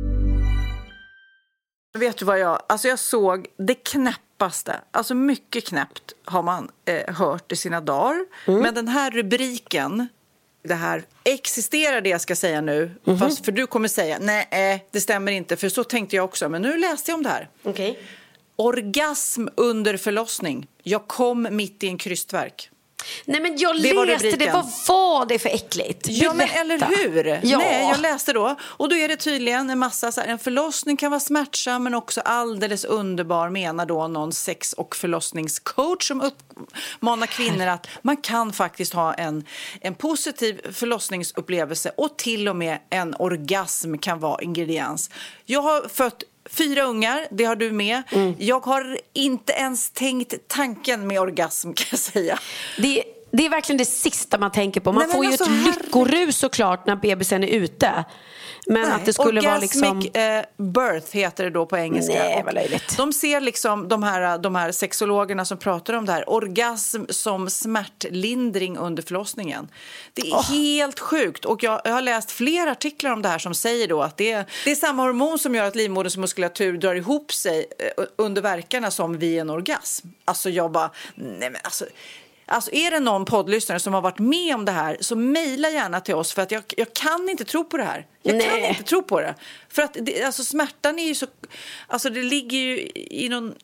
Vet du vad jag såg det knäppaste, alltså mycket knäppt har man hört i sina dagar. Men den här rubriken, det här existerar det jag ska säga nu, fast för du kommer säga, nej det stämmer inte, för så tänkte jag också, men nu läste jag om det här. Okej. Orgasm under förlossning, jag kom mitt i en krystvärk. Nej, men jag Det var läste rubriken. det. Vad var det för äckligt? Ja, men Berätta. eller hur? Ja. Nej, jag läste då. Och då är det tydligen en massa så här, en förlossning kan vara smärtsam men också alldeles underbar, menar då någon sex- och förlossningscoach som uppmanar kvinnor att man kan faktiskt ha en positiv förlossningsupplevelse och till och med en orgasm kan vara ingrediens. Jag har fött 4 ungar, det har du med. Jag har inte ens tänkt tanken med orgasm, kan jag säga. Det är verkligen det sista man tänker på. Man får ju alltså, ett lyckorus såklart när bebisen är ute. Men att det skulle vara liksom... birth heter det då på engelska. Nej, vad löjligt. De ser liksom de här sexologerna som pratar om det här. Orgasm som smärtlindring under förlossningen. Det är helt sjukt. Och jag har läst flera artiklar om det här som säger då att det är samma hormon som gör att livmoderns muskulatur drar ihop sig under verkarna som vid en orgasm. Alltså jag bara... Nej men alltså är det någon poddlyssnare som har varit med om det här, så mejla gärna till oss, för att jag kan inte tro på det här. Jag kan inte tro på det. För att alltså smärtan är ju så... Alltså det ligger ju i någon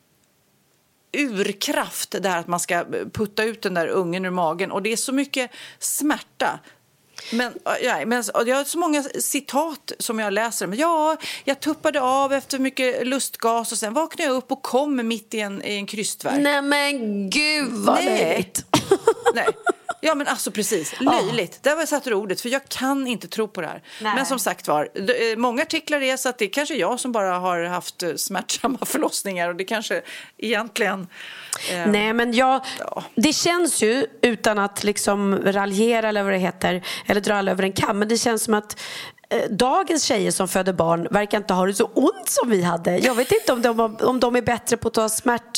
urkraft det här att man ska putta ut den där ungen ur magen. Och det är så mycket smärta. Men jag har så många citat som jag läser. Men jag tuppade av efter mycket lustgas och sen vaknade jag upp och kom mitt i en krystvärk. Nej men gud vad löjligt. Nej. Ja men alltså precis, löjligt. Där var jag satt ordet, för jag kan inte tro på det här. Nej. Men som sagt var, många artiklar är så att det är kanske jag som bara har haft smärtsamma förlossningar och det kanske egentligen... Nej men det känns ju, utan att liksom raljera eller vad det heter, eller dra alla över en kam, men det känns som att dagens tjejer som föder barn verkar inte ha det så ont som vi hade. Jag vet inte om de är bättre på att ta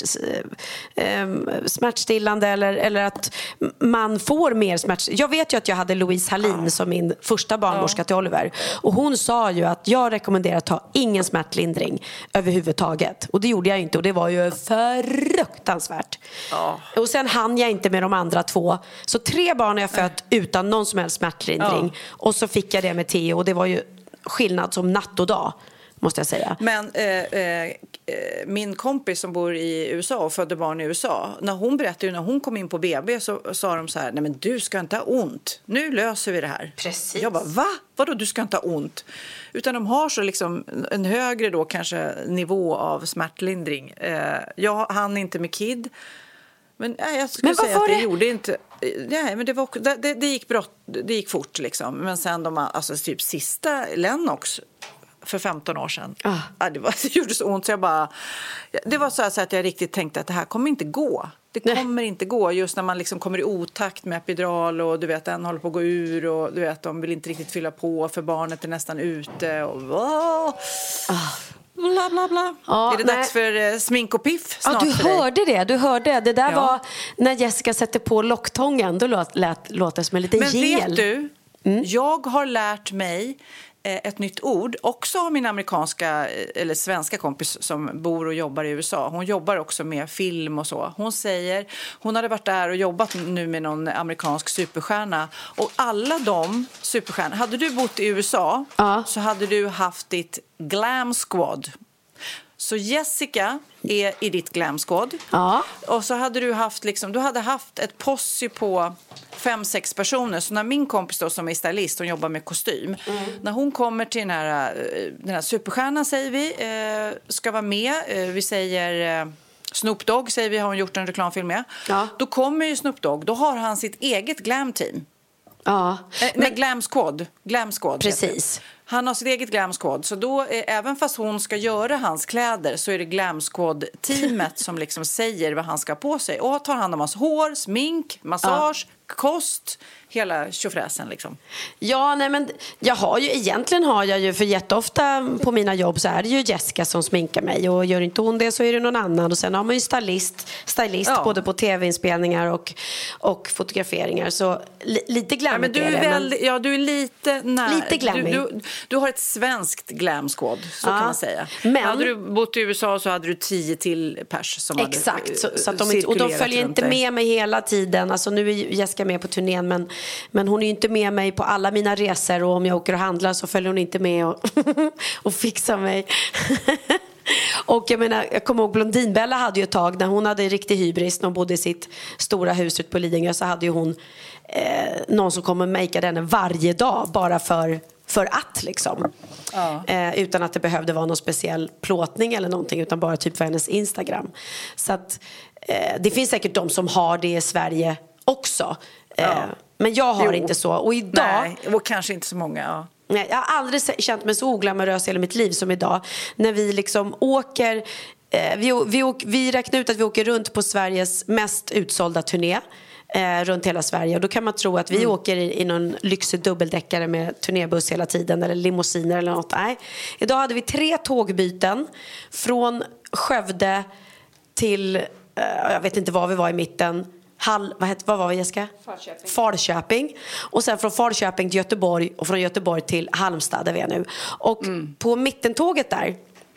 smärtstillande eller att man får mer Jag vet ju att jag hade Louise Hallin som min första barnmorska till Oliver, och hon sa ju att jag rekommenderar att ta ingen smärtlindring överhuvudtaget, och det gjorde jag inte, och det var ju fruktansvärt. Och sen hann jag inte med de andra 2, så 3 barn har jag fött utan någon som helst smärtlindring, och så fick jag det med Theo, och det var ju skillnad som natt och dag, måste jag säga. Men min kompis som bor i USA och födde barn i USA, när hon berättade ju när hon kom in på BB, så sa de så här: nej men du ska inte ha ont, nu löser vi det här. Precis. Jag bara, va? Vadå du ska inte ha ont? Utan de har så liksom en högre då kanske nivå av smärtlindring. Jag hann inte med KID. Men jag skulle säga att det gjorde inte... Nej, men det gick det gick fort liksom. Men sen alltså typ sista Lennox för 15 år sedan. Det gjorde så ont så jag bara... Det var så att jag riktigt tänkte att det här kommer inte gå. Det kommer inte gå, just när man liksom kommer i otakt med epidural och du vet, den håller på att gå ur och du vet, de vill inte riktigt fylla på för barnet är nästan ute och... Bla bla bla. Är det dags för smink och piff snart? Du hörde det. Det där var när Jessica sätter på locktången. Då låter det som en liten gel. Men vet du, jag har lärt mig ett nytt ord också av min amerikanska eller svenska kompis som bor och jobbar i USA. Hon jobbar också med film och så. Hon säger, hon hade varit där och jobbat nu med någon amerikansk superstjärna, och alla de superstjärnor, hade du bott i USA så hade du haft ditt glam squad. Så Jessica är i ditt glam squad. Och så hade du haft du hade haft ett posse på 5-6 personer. Så när min kompis då, som är stylist, hon jobbar med kostym. När hon kommer till den här superstjärnan, säger vi, ska vara med. Vi säger Snoop Dogg, säger vi, har hon gjort en reklamfilm med. Då kommer ju Snoop Dogg, då har han sitt eget glam-team. Men Glam Squad. Precis. Han har sitt eget Glam Squad. Så då, även fast hon ska göra hans kläder, så är det Glam Squad-teamet som liksom säger vad han ska ha på sig. Och tar hand om hans hår, smink, massage, friskkost, hela tjofräsen liksom. Ja, nej men egentligen har jag ju, för jätteofta på mina jobb så är det ju Jessica som sminkar mig, och gör inte hon det så är det någon annan, och sen har man ju stylist både på tv-inspelningar och fotograferingar, så lite glammigt. Men du är lite glammig. Du har ett svenskt glamskåd, så kan man säga. Men hade du bott i USA så hade du 10 till pers som exakt, hade så att de följer inte med mig hela tiden. Alltså nu är Jessica med på turnén, men hon är ju inte med mig på alla mina resor, och om jag åker och handlar så följer hon inte med och fixar mig. Och jag kommer ihåg Blondinbella hade ju ett tag när hon hade riktig hybris, när hon bodde i sitt stora hus ute på Lidingö, så hade ju hon någon som kom och makeade henne varje dag bara för att liksom. Utan att det behövde vara någon speciell plåtning eller någonting, utan bara typ för hennes Instagram. Så att det finns säkert de som har det i Sverige också. Men jag har inte så. Och idag... Nej, och kanske inte så många, Nej, jag har aldrig känt mig så oglamorös i hela mitt liv som idag. När vi liksom åker... Vi räknar ut att vi åker runt på Sveriges mest utsålda turné. Runt hela Sverige. Och då kan man tro att vi åker i någon lyxig dubbeldäckare med turnébuss hela tiden, eller limousiner eller något. Nej. Idag hade vi 3 tågbyten från Skövde till jag vet inte var vi var i mitten. Vad var vi, Jessica? Falköping. Och sen från Falköping till Göteborg, och från Göteborg till Halmstad där vi är nu. Och på mittentåget där,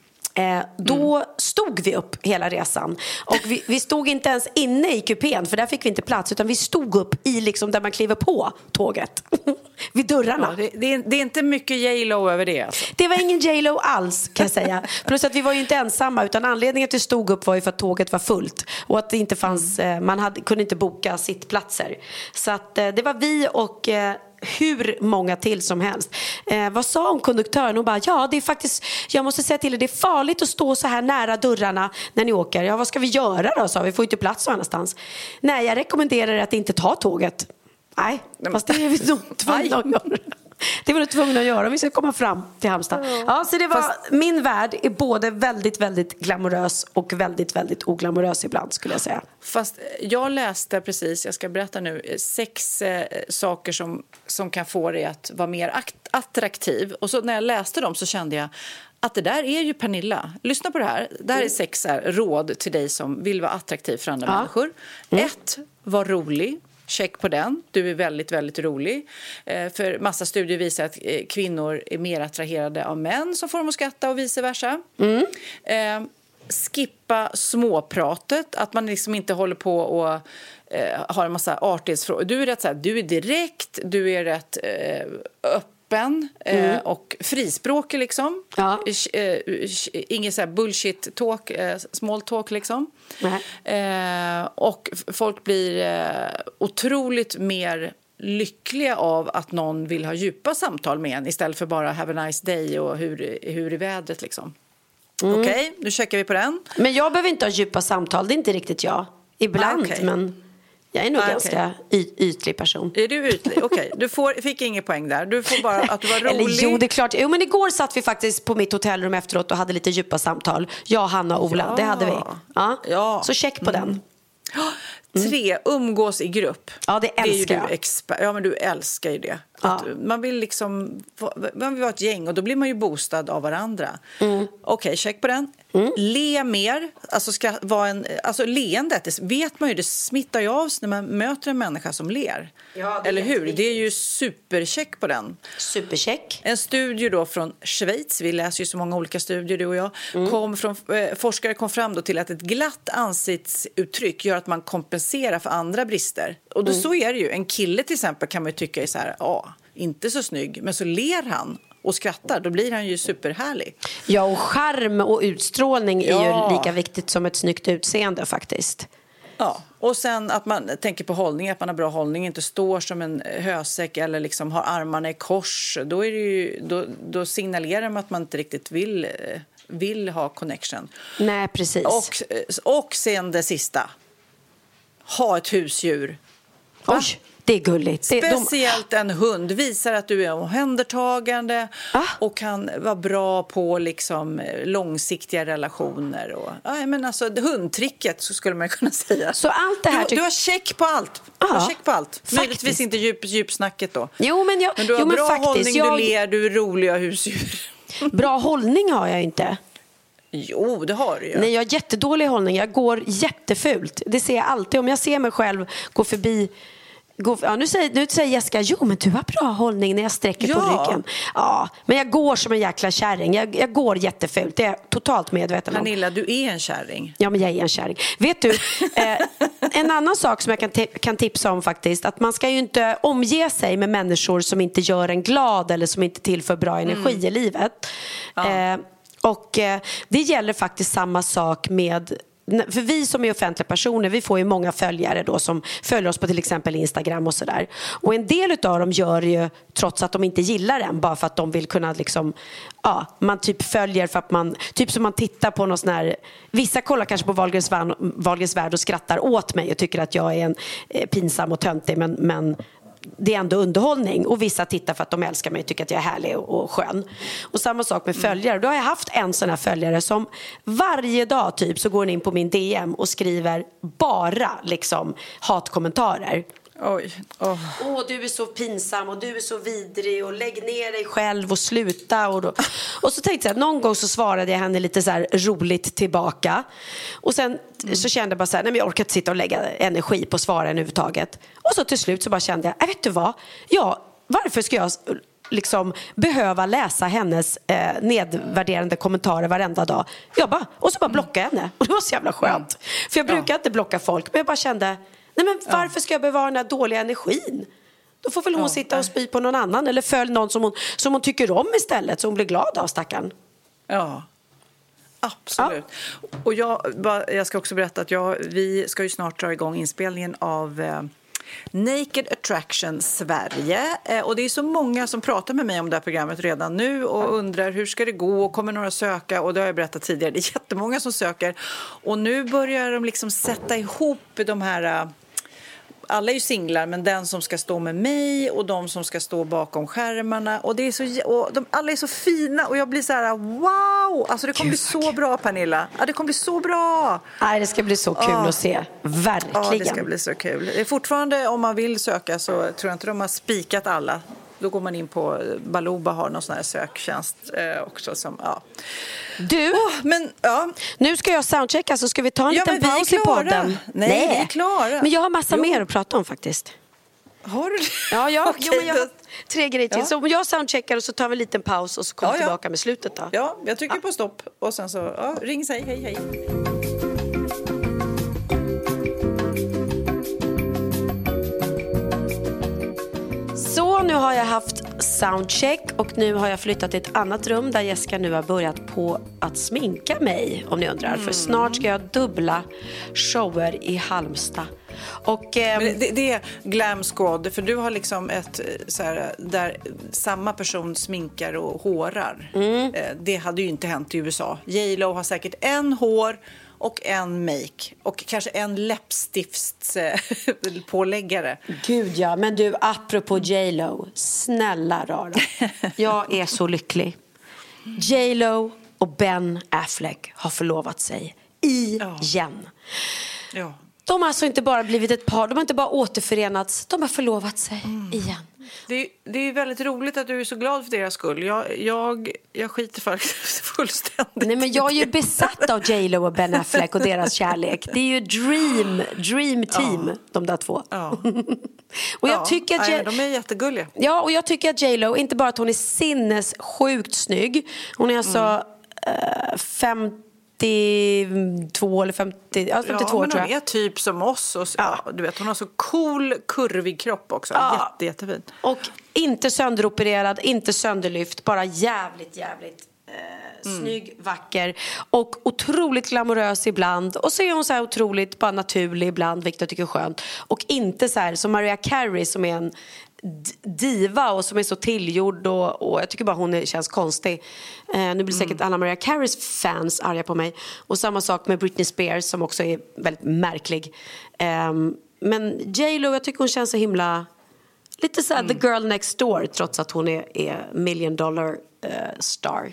då stod vi upp hela resan. Och vi stod inte ens inne i kupén, för där fick vi inte plats, utan vi stod upp i liksom där man kliver på tåget. Vid dörrarna. Det är inte mycket J-Lo över det alltså. Det var ingen J-Lo alls, kan jag säga. Plus att vi var ju inte ensamma, utan anledningen till att vi stod upp var ju för att tåget var fullt. Och att det inte fanns, kunde inte boka sittplatser. Så att det var vi och hur många till som helst. Vad sa hon, konduktören? Hon bara, det är faktiskt, jag måste säga till er, det är farligt att stå så här nära dörrarna när ni åker. Ja, vad ska vi göra då? Så vi får inte plats någonstans. Nej, jag rekommenderar er att inte ta tåget. Nej, fast det är vi nog tvungna att göra. Det var vi tvungna att göra om vi ska komma fram till Halmstad. Ja, så det var, min värld är både väldigt, väldigt glamorös och väldigt, väldigt oglamorös ibland, skulle jag säga. Fast jag läste precis, jag ska berätta nu, 6 saker som kan få dig att vara mer attraktiv. Och så när jag läste dem så kände jag att det där är ju Pernilla. Lyssna på det här. Det här är 6 råd till dig som vill vara attraktiv för andra människor. 1, var rolig. Check på den. Du är väldigt, väldigt rolig. För massa studier visar att kvinnor är mer attraherade av män som får dem att skratta och vice versa. Skippa småpratet. Att man liksom inte håller på och har en massa artighetsfrågor. Du är rätt så här, du är direkt, du är rätt öppen och frispråkig liksom. Ingen så här bullshit talk, small talk liksom. Och folk blir otroligt mer lyckliga av att någon vill ha djupa samtal med en istället för bara have a nice day och hur är vädret liksom. Okej, nu checkar vi på den. Men jag behöver inte ha djupa samtal, det är inte riktigt jag. Ibland, men jag är nog ganska ytlig person. Är du ytlig? Okej, du fick ingen poäng där. Du får bara att du var rolig. Eller jo, det är klart. Jo, men igår satt vi faktiskt på mitt hotellrum efteråt och hade lite djupa samtal. Jag, Hanna och Ola, det hade vi. Ja. Så check på den. 3, umgås i grupp. Ja, det älskar jag. Men du älskar ju det. Man vill liksom, man vill vara ett gäng och då blir man ju bostad av varandra. Okej, check på den. Le mer. Alltså, leendet, det vet man ju, det smittar ju av sig när man möter en människa som ler. Eller hur? Det är ju supercheck på den. Supercheck. En studie då från Schweiz, vi läser ju så många olika studier du och jag, forskare kom fram då till att ett glatt ansiktsuttryck gör att man kompenserar för andra brister. Och då så är det ju. En kille till exempel kan man ju tycka är så här, inte så snygg, men så ler han och skrattar, då blir han ju superhärlig. Ja, och charm och utstrålning är ju lika viktigt som ett snyggt utseende faktiskt. Ja, och sen att man tänker på hållning, att man har bra hållning, inte står som en hösäck eller liksom har armarna i kors. Då är det ju, då signalerar man att man inte riktigt vill ha connection. Nej, precis. Och sen det sista. Ha ett husdjur. Oj. Det är gulligt. Speciellt en hund visar att du är omhändertagande och kan vara bra på liksom långsiktiga relationer. Och, men alltså, hundtricket så skulle man kunna säga. Så allt det här du har check på allt. Du har check på allt. Möjligtvis inte djupsnacket då. Jo, men du har bra faktiskt, hållning, du ler, du är rolig och husdjur. Bra hållning har jag inte. Jo, det har du ju. Nej, jag har jättedålig hållning. Jag går jättefult. Det ser jag alltid. Om jag ser mig själv gå förbi... Nu säger Jessica, jo men du har bra hållning när jag sträcker på ryggen. Ja, men jag går som en jäkla kärring. Jag går jättefult. Det är jag totalt medveten om. Pernilla, du är en kärring. Ja, men jag är en kärring. Vet du, en annan sak som jag kan tipsa om faktiskt, att man ska ju inte omge sig med människor som inte gör en glad eller som inte tillför bra energi i livet. Och det gäller faktiskt samma sak med... För vi som är offentliga personer, vi får ju många följare då som följer oss på till exempel Instagram och sådär. Och en del av dem gör ju trots att de inte gillar den, bara för att de vill kunna liksom, man typ följer för att man, typ som man tittar på någon sån här, vissa kollar kanske på Wahlgrens värld och skrattar åt mig och tycker att jag är en pinsam och töntig, men det är ändå underhållning. Och vissa tittar för att de älskar mig och tycker att jag är härlig och skön. Och samma sak med följare. Då har jag haft en sån här följare som varje dag typ så går hon in på min DM och skriver bara liksom hatkommentarer. Oj. Du är så pinsam och du är så vidrig och lägg ner dig själv och sluta. Och så tänkte jag att någon gång så svarade jag henne lite så här roligt tillbaka. Och sen så kände jag bara så här, nej men jag orkar inte sitta och lägga energi på svaren överhuvudtaget. Och så till slut så bara kände jag, vet du vad? Varför ska jag liksom behöva läsa hennes nedvärderande kommentarer varenda dag? Och så bara blocka henne. Och det var så jävla skönt. För jag brukar inte blocka folk, men jag bara kände, nej men varför ska jag bevara den här dåliga energin? Då får väl hon sitta och spy på någon annan. Eller följ någon som hon tycker om istället, så hon blir glad av, stackarn. Ja, absolut. Och jag ska också berätta att vi ska ju snart dra igång inspelningen av Naked Attraction Sverige. Och det är så många som pratar med mig om det här programmet redan nu och undrar hur ska det gå och kommer några söka, och det har jag berättat tidigare, det är jättemånga som söker och nu börjar de liksom sätta ihop de här, alla är ju singlar, men den som ska stå med mig och de som ska stå bakom skärmarna, och det är så, alla är så fina och jag blir så här, wow, alltså det kommer bli så bra, Pernilla. Ja, det kommer bli så bra. Nej, det ska bli så kul att se. Verkligen. Ja, det ska bli så kul. Det är fortfarande, om man vill söka så tror jag inte de har spikat alla. Då går man in på Baluba, har någon sån här söktjänst också som, Du, nu ska jag soundchecka, så ska vi ta en liten paus i podden. Nej, vi är klara. Men jag har massa mer att prata om faktiskt. Har du det? Ja, men jag har 3 grejer till. Så om jag soundcheckar och så tar vi en liten paus och så kommer vi tillbaka med slutet då. Ja, jag trycker på stopp och sen så, ring, säg hej. Så nu har jag haft soundcheck och nu har jag flyttat till ett annat rum där Jessica nu har börjat på att sminka mig, om ni undrar. För snart ska jag dubbla shower i Halmstad. Och, det är Glam Squad, för du har liksom ett så här, där samma person sminkar och hårar. Det hade ju inte hänt i USA. J.Lo har säkert en hår och en make och kanske en läppstiftspåläggare. Gud ja, men du, apropå J.Lo, snälla rara. Jag är så lycklig. J.Lo och Ben Affleck har förlovat sig igen. Ja. De har alltså inte bara blivit ett par, de har inte bara återförenats, de har förlovat sig igen. Det är väldigt roligt att du är så glad för deras skull. Jag skiter faktiskt fullständigt. Nej, men jag är ju besatt av J.Lo och Ben Affleck och deras kärlek. Det är ju dream team, de där två. Ja. Och jag tycker att de är jättegulliga. Ja, och jag tycker att J.Lo, inte bara att hon är sinnessjukt snygg. Hon är alltså 52 eller 50, 52 tror jag. Hon är typ som oss. Och, du vet, hon har så cool, kurvig kropp också. Jättefin. Och inte sönderopererad, inte sönderlyft. Bara jävligt snygg, vacker. Och otroligt glamorös ibland. Och så är hon så här otroligt bara naturlig ibland, vilket jag tycker är skönt. Och inte så här som Mariah Carey som är en diva och som är så tillgjord och jag tycker bara hon känns konstig. Nu blir säkert alla Mariah Careys fans arga på mig. Och samma sak med Britney Spears som också är väldigt märklig. Men J.Lo, jag tycker hon känns så himla lite så här the girl next door, trots att hon är $1 million star.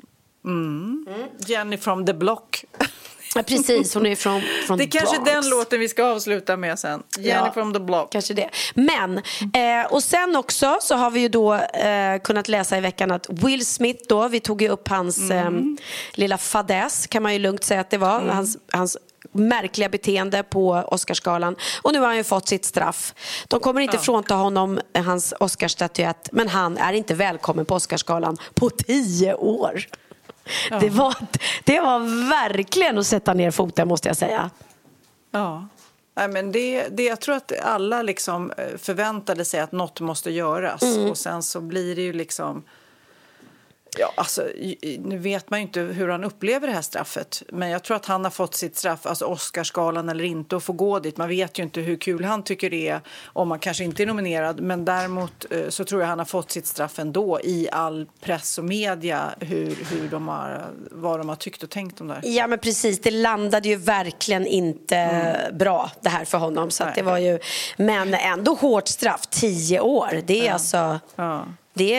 Jenny from the block. Ja, precis, hon är från det är kanske Bronx. den låten vi ska avsluta med sen. Jenny from the block. Kanske det. Men, och sen också så har vi ju då kunnat läsa i veckan att Will Smith då, vi tog ju upp hans lilla fadäs, kan man ju lugnt säga att det var. Hans märkliga beteende på Oscarsgalan. Och nu har han ju fått sitt straff. De kommer inte frånta honom hans Oscarsstatyett, men han är inte välkommen på Oscarsgalan på 10 år. Ja. Det var verkligen att sätta ner foten, måste jag säga. Ja. Nej, men jag tror att alla liksom förväntade sig att något måste göras. Och sen så blir det ju liksom... Ja, alltså, nu vet man ju inte hur han upplever det här straffet. Men jag tror att han har fått sitt straff, alltså Oscarsgalan eller inte, och få gå dit. Man vet ju inte hur kul han tycker det är om man kanske inte är nominerad. Men däremot så tror jag han har fått sitt straff ändå i all press och media, vad de har tyckt och tänkt om det här. Ja, men precis. Det landade ju verkligen inte bra det här för honom. Så att det var ju, men ändå hårt straff, 10 år. Det är alltså... Ja. Det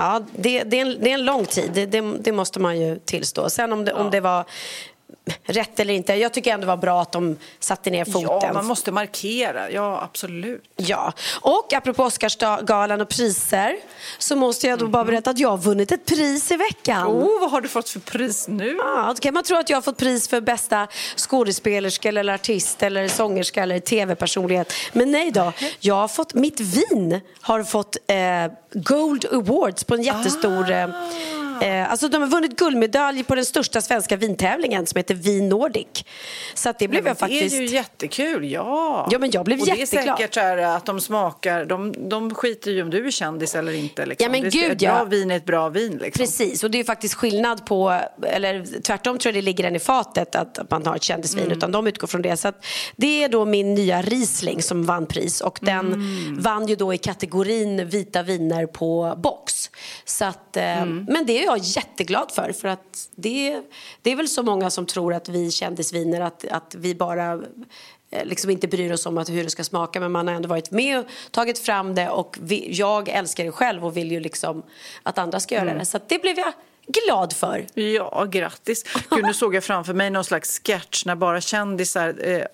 är en lång tid, det måste man ju tillstå. Sen om det var rätt eller inte, jag tycker ändå det var bra att de satte ner foten. Ja, man måste markera, ja absolut. Ja, och apropå Oscarsgalan och priser, så måste jag då bara berätta att jag har vunnit ett pris i veckan. Vad har du fått för pris nu? Ja, kan man tro att jag har fått pris för bästa skådespelerska eller artist eller sångerska eller tv-personlighet. Men nej då, jag har fått, mitt vin har fått Gold Awards på en jättestor... Alltså de har vunnit guldmedalj på den största svenska vintävlingen som heter Vin Nordic. Så att det blev jag faktiskt... Det är ju jättekul, ja. Ja, men jag blev jätteglad. Och det är säkert så här att de smakar, de skiter ju om du är kändis eller inte. Liksom. Ja, men gud, ett bra vin är ett bra vin. Liksom. Precis, och det är faktiskt skillnad på, eller tvärtom tror jag det ligger den i fatet att man har ett kändisvin, utan de utgår från det. Så att det är då min nya Riesling som vann pris, och den vann ju då i kategorin vita viner på box. Så att, men det är jag jätteglad för att det är väl så många som tror att vi kändisviner att vi bara liksom inte bryr oss om hur det ska smaka, men man har ändå varit med och tagit fram det, och jag älskar det själv och vill ju liksom att andra ska göra det, så att det blev jag glad för. Ja, grattis. Gud, nu såg jag framför mig någon slags sketch när bara kändisar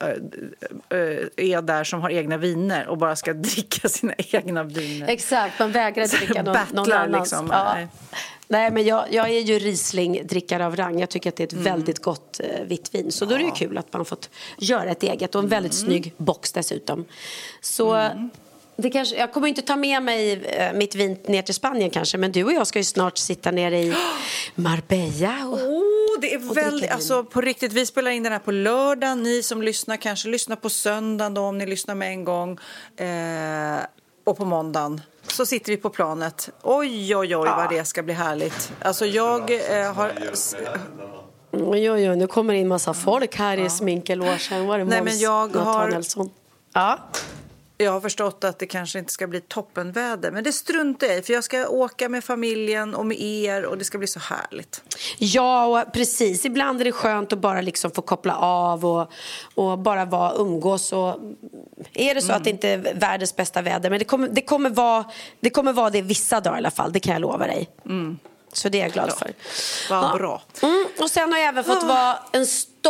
är där som har egna viner och bara ska dricka sina egna viner. Exakt, man vägrar dricka någon annans. Liksom. Ja. Nej, men jag är ju Riesling-drickare av rang. Jag tycker att det är ett väldigt gott vitt vin. Så då är det ju kul att man har fått göra ett eget, och en väldigt snygg box dessutom. Så... Det kanske, jag kommer inte ta med mig mitt vin ner till Spanien kanske, men du och jag ska ju snart sitta nere i Marbella. Det är väldigt, alltså på riktigt, vi spelar in den här på lördag. Ni som lyssnar kanske lyssnar på söndagen då, om ni lyssnar med en gång. Och på måndagen så sitter vi på planet. Oj, vad det ska bli härligt. Alltså jag har... Oj, nu kommer in massa folk här i sminkelogen. Var det Nej, men jag har... Nelson? Ja. Jag har förstått att det kanske inte ska bli toppenväder, men det struntar jag i, för jag ska åka med familjen och med er, och det ska bli så härligt. Ja, precis. Ibland är det skönt att bara liksom få koppla av och bara umgås. Och är det så att det inte är världens bästa väder, men det kommer vara det vissa dagar i alla fall, det kan jag lova dig. Så det är jag glad för. Vad bra. Och sen har jag även fått vara en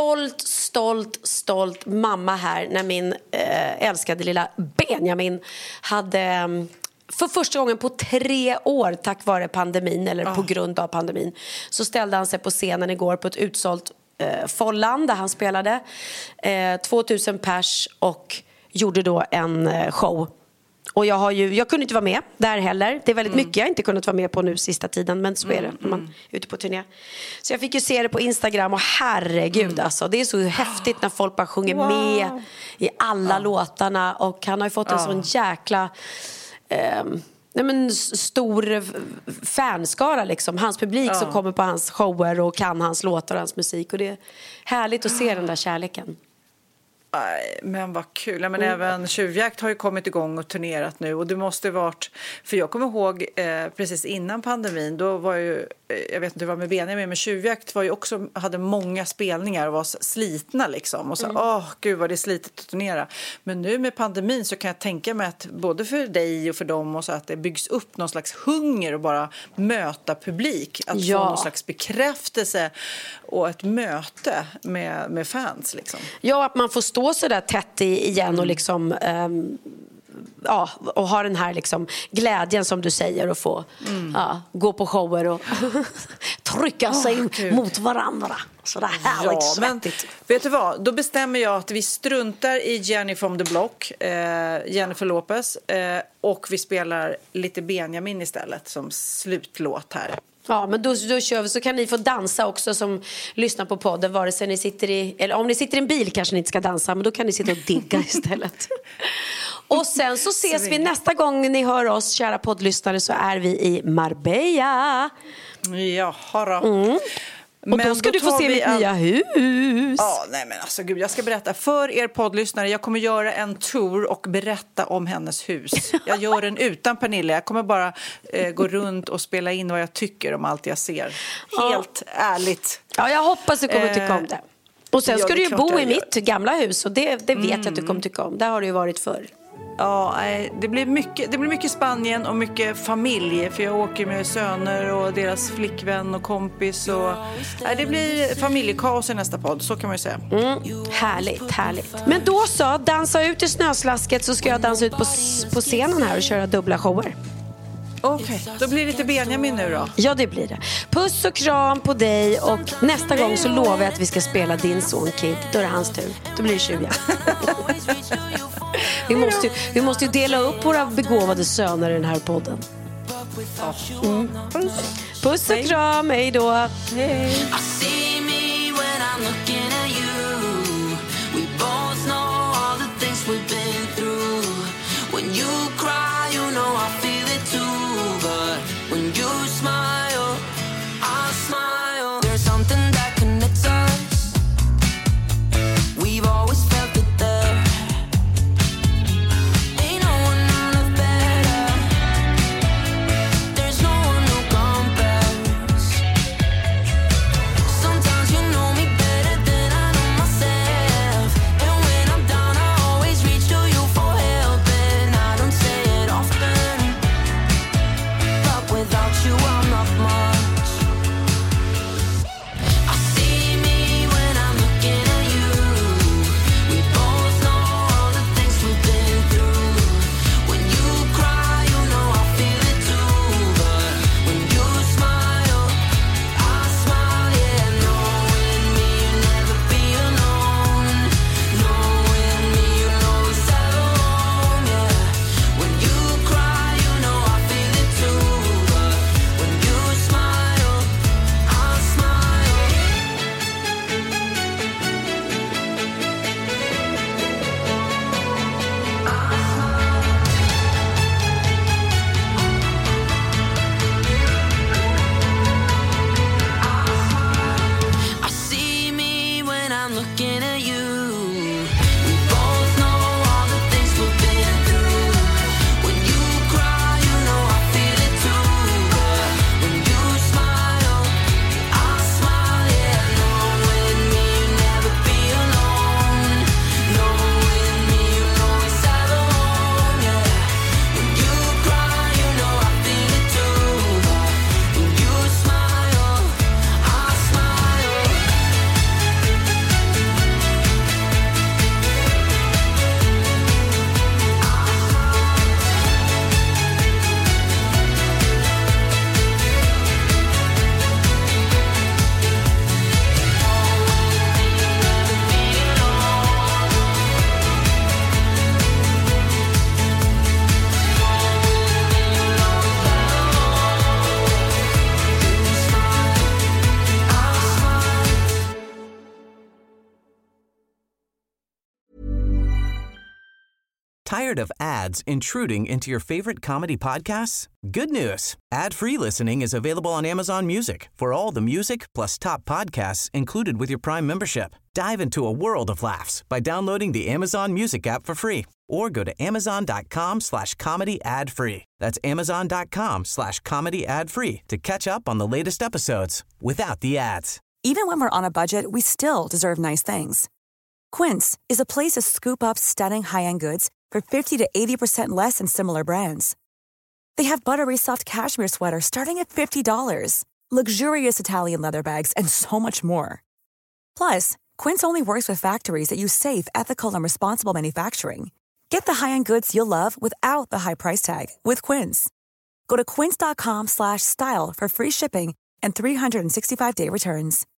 stolt mamma här när min älskade lilla Benjamin hade för första gången på 3 år, tack vare pandemin eller på grund av pandemin, så ställde han sig på scenen igår på ett utsålt Follan där han spelade 2000 pers och gjorde då en show. Och jag kunde inte vara med där heller. Det är väldigt mycket jag inte kunnat vara med på nu sista tiden, men så är det när man är ute på turné. Så jag fick ju se det på Instagram, och herregud alltså, det är så häftigt när folk bara sjunger med i alla låtarna, och han har ju fått en sån jäkla stor fanskara liksom. Hans publik som kommer på hans shower och kan hans låtar och hans musik, och det är härligt att se den där kärleken. Men vad kul. Men även Tjuvjakt har ju kommit igång och turnerat nu. Och det måste varit... För jag kommer ihåg precis innan pandemin. Då var ju... Jag vet inte hur det var med Benjamin. Men Tjuvjakt var ju också, hade många spelningar och var slitna liksom. Och så, gud vad det är slitet att turnera. Men nu med pandemin så kan jag tänka mig att både för dig och för dem och så att det byggs upp någon slags hunger och bara möta publik. Att få någon slags bekräftelse och ett möte med fans liksom. Ja, att man får stå så där tätt igen och liksom och ha den här liksom glädjen som du säger och få gå på shower och trycka sig mot varandra. Så där härligt svettigt. Men vet du vad? Då bestämmer jag att vi struntar i Jenny from the Block, Jennifer Lopez, och vi spelar lite Benjamin istället som slutlåt här. Ja, men då kör vi, så kan ni få dansa också som lyssnar på podden, vare sig ni sitter eller om ni sitter i en bil kanske ni inte ska dansa, men då kan ni sitta och digga istället. Och sen så ses vi nästa gång ni hör oss, kära poddlyssnare, så är vi i Marbella. Jaha då. Och då ska du få se mitt nya hus. Ja, nej men alltså gud, jag ska berätta för er poddlyssnare. Jag kommer göra en tour och berätta om hennes hus. Jag gör den utan Pernilla. Jag kommer bara gå runt och spela in vad jag tycker om allt jag ser. Helt ärligt. Ja, jag hoppas du kommer tycka om det. Och sen ska du ju bo i mitt gamla hus. Och det vet jag att du kommer tycka om. Där har du ju varit förr. Ja, det blir mycket Spanien och mycket familj. För jag åker med söner och deras flickvän och kompis. Och, det blir familjekaos i nästa podd, så kan man ju säga. Härligt. Men då så, dansa ut i snöslasket, så ska jag dansa ut på scenen här och köra dubbla shower. Okej, då blir det lite Benjamin nu då. Ja, det blir det. Puss och kram på dig. Och nästa gång så lovar jag att vi ska spela din son Kid. Då är det hans tur. Då blir det 20. Vi måste ju dela upp våra begåvade söner i den här podden. Puss och kram, hej då. Hej. Tired of ads intruding into your favorite comedy podcasts? Good news. Ad-free listening is available on Amazon Music for all the music plus top podcasts included with your Prime membership. Dive into a world of laughs by downloading the Amazon Music app for free or go to amazon.com/comedy ad-free. That's amazon.com/comedy ad-free to catch up on the latest episodes without the ads. Even when we're on a budget, we still deserve nice things. Quince is a place to scoop up stunning high-end goods for 50 to 80% less than similar brands. They have buttery soft cashmere sweaters starting at $50, luxurious Italian leather bags, and so much more. Plus, Quince only works with factories that use safe, ethical, and responsible manufacturing. Get the high-end goods you'll love without the high price tag with Quince. Go to quince.com/style for free shipping and 365-day returns.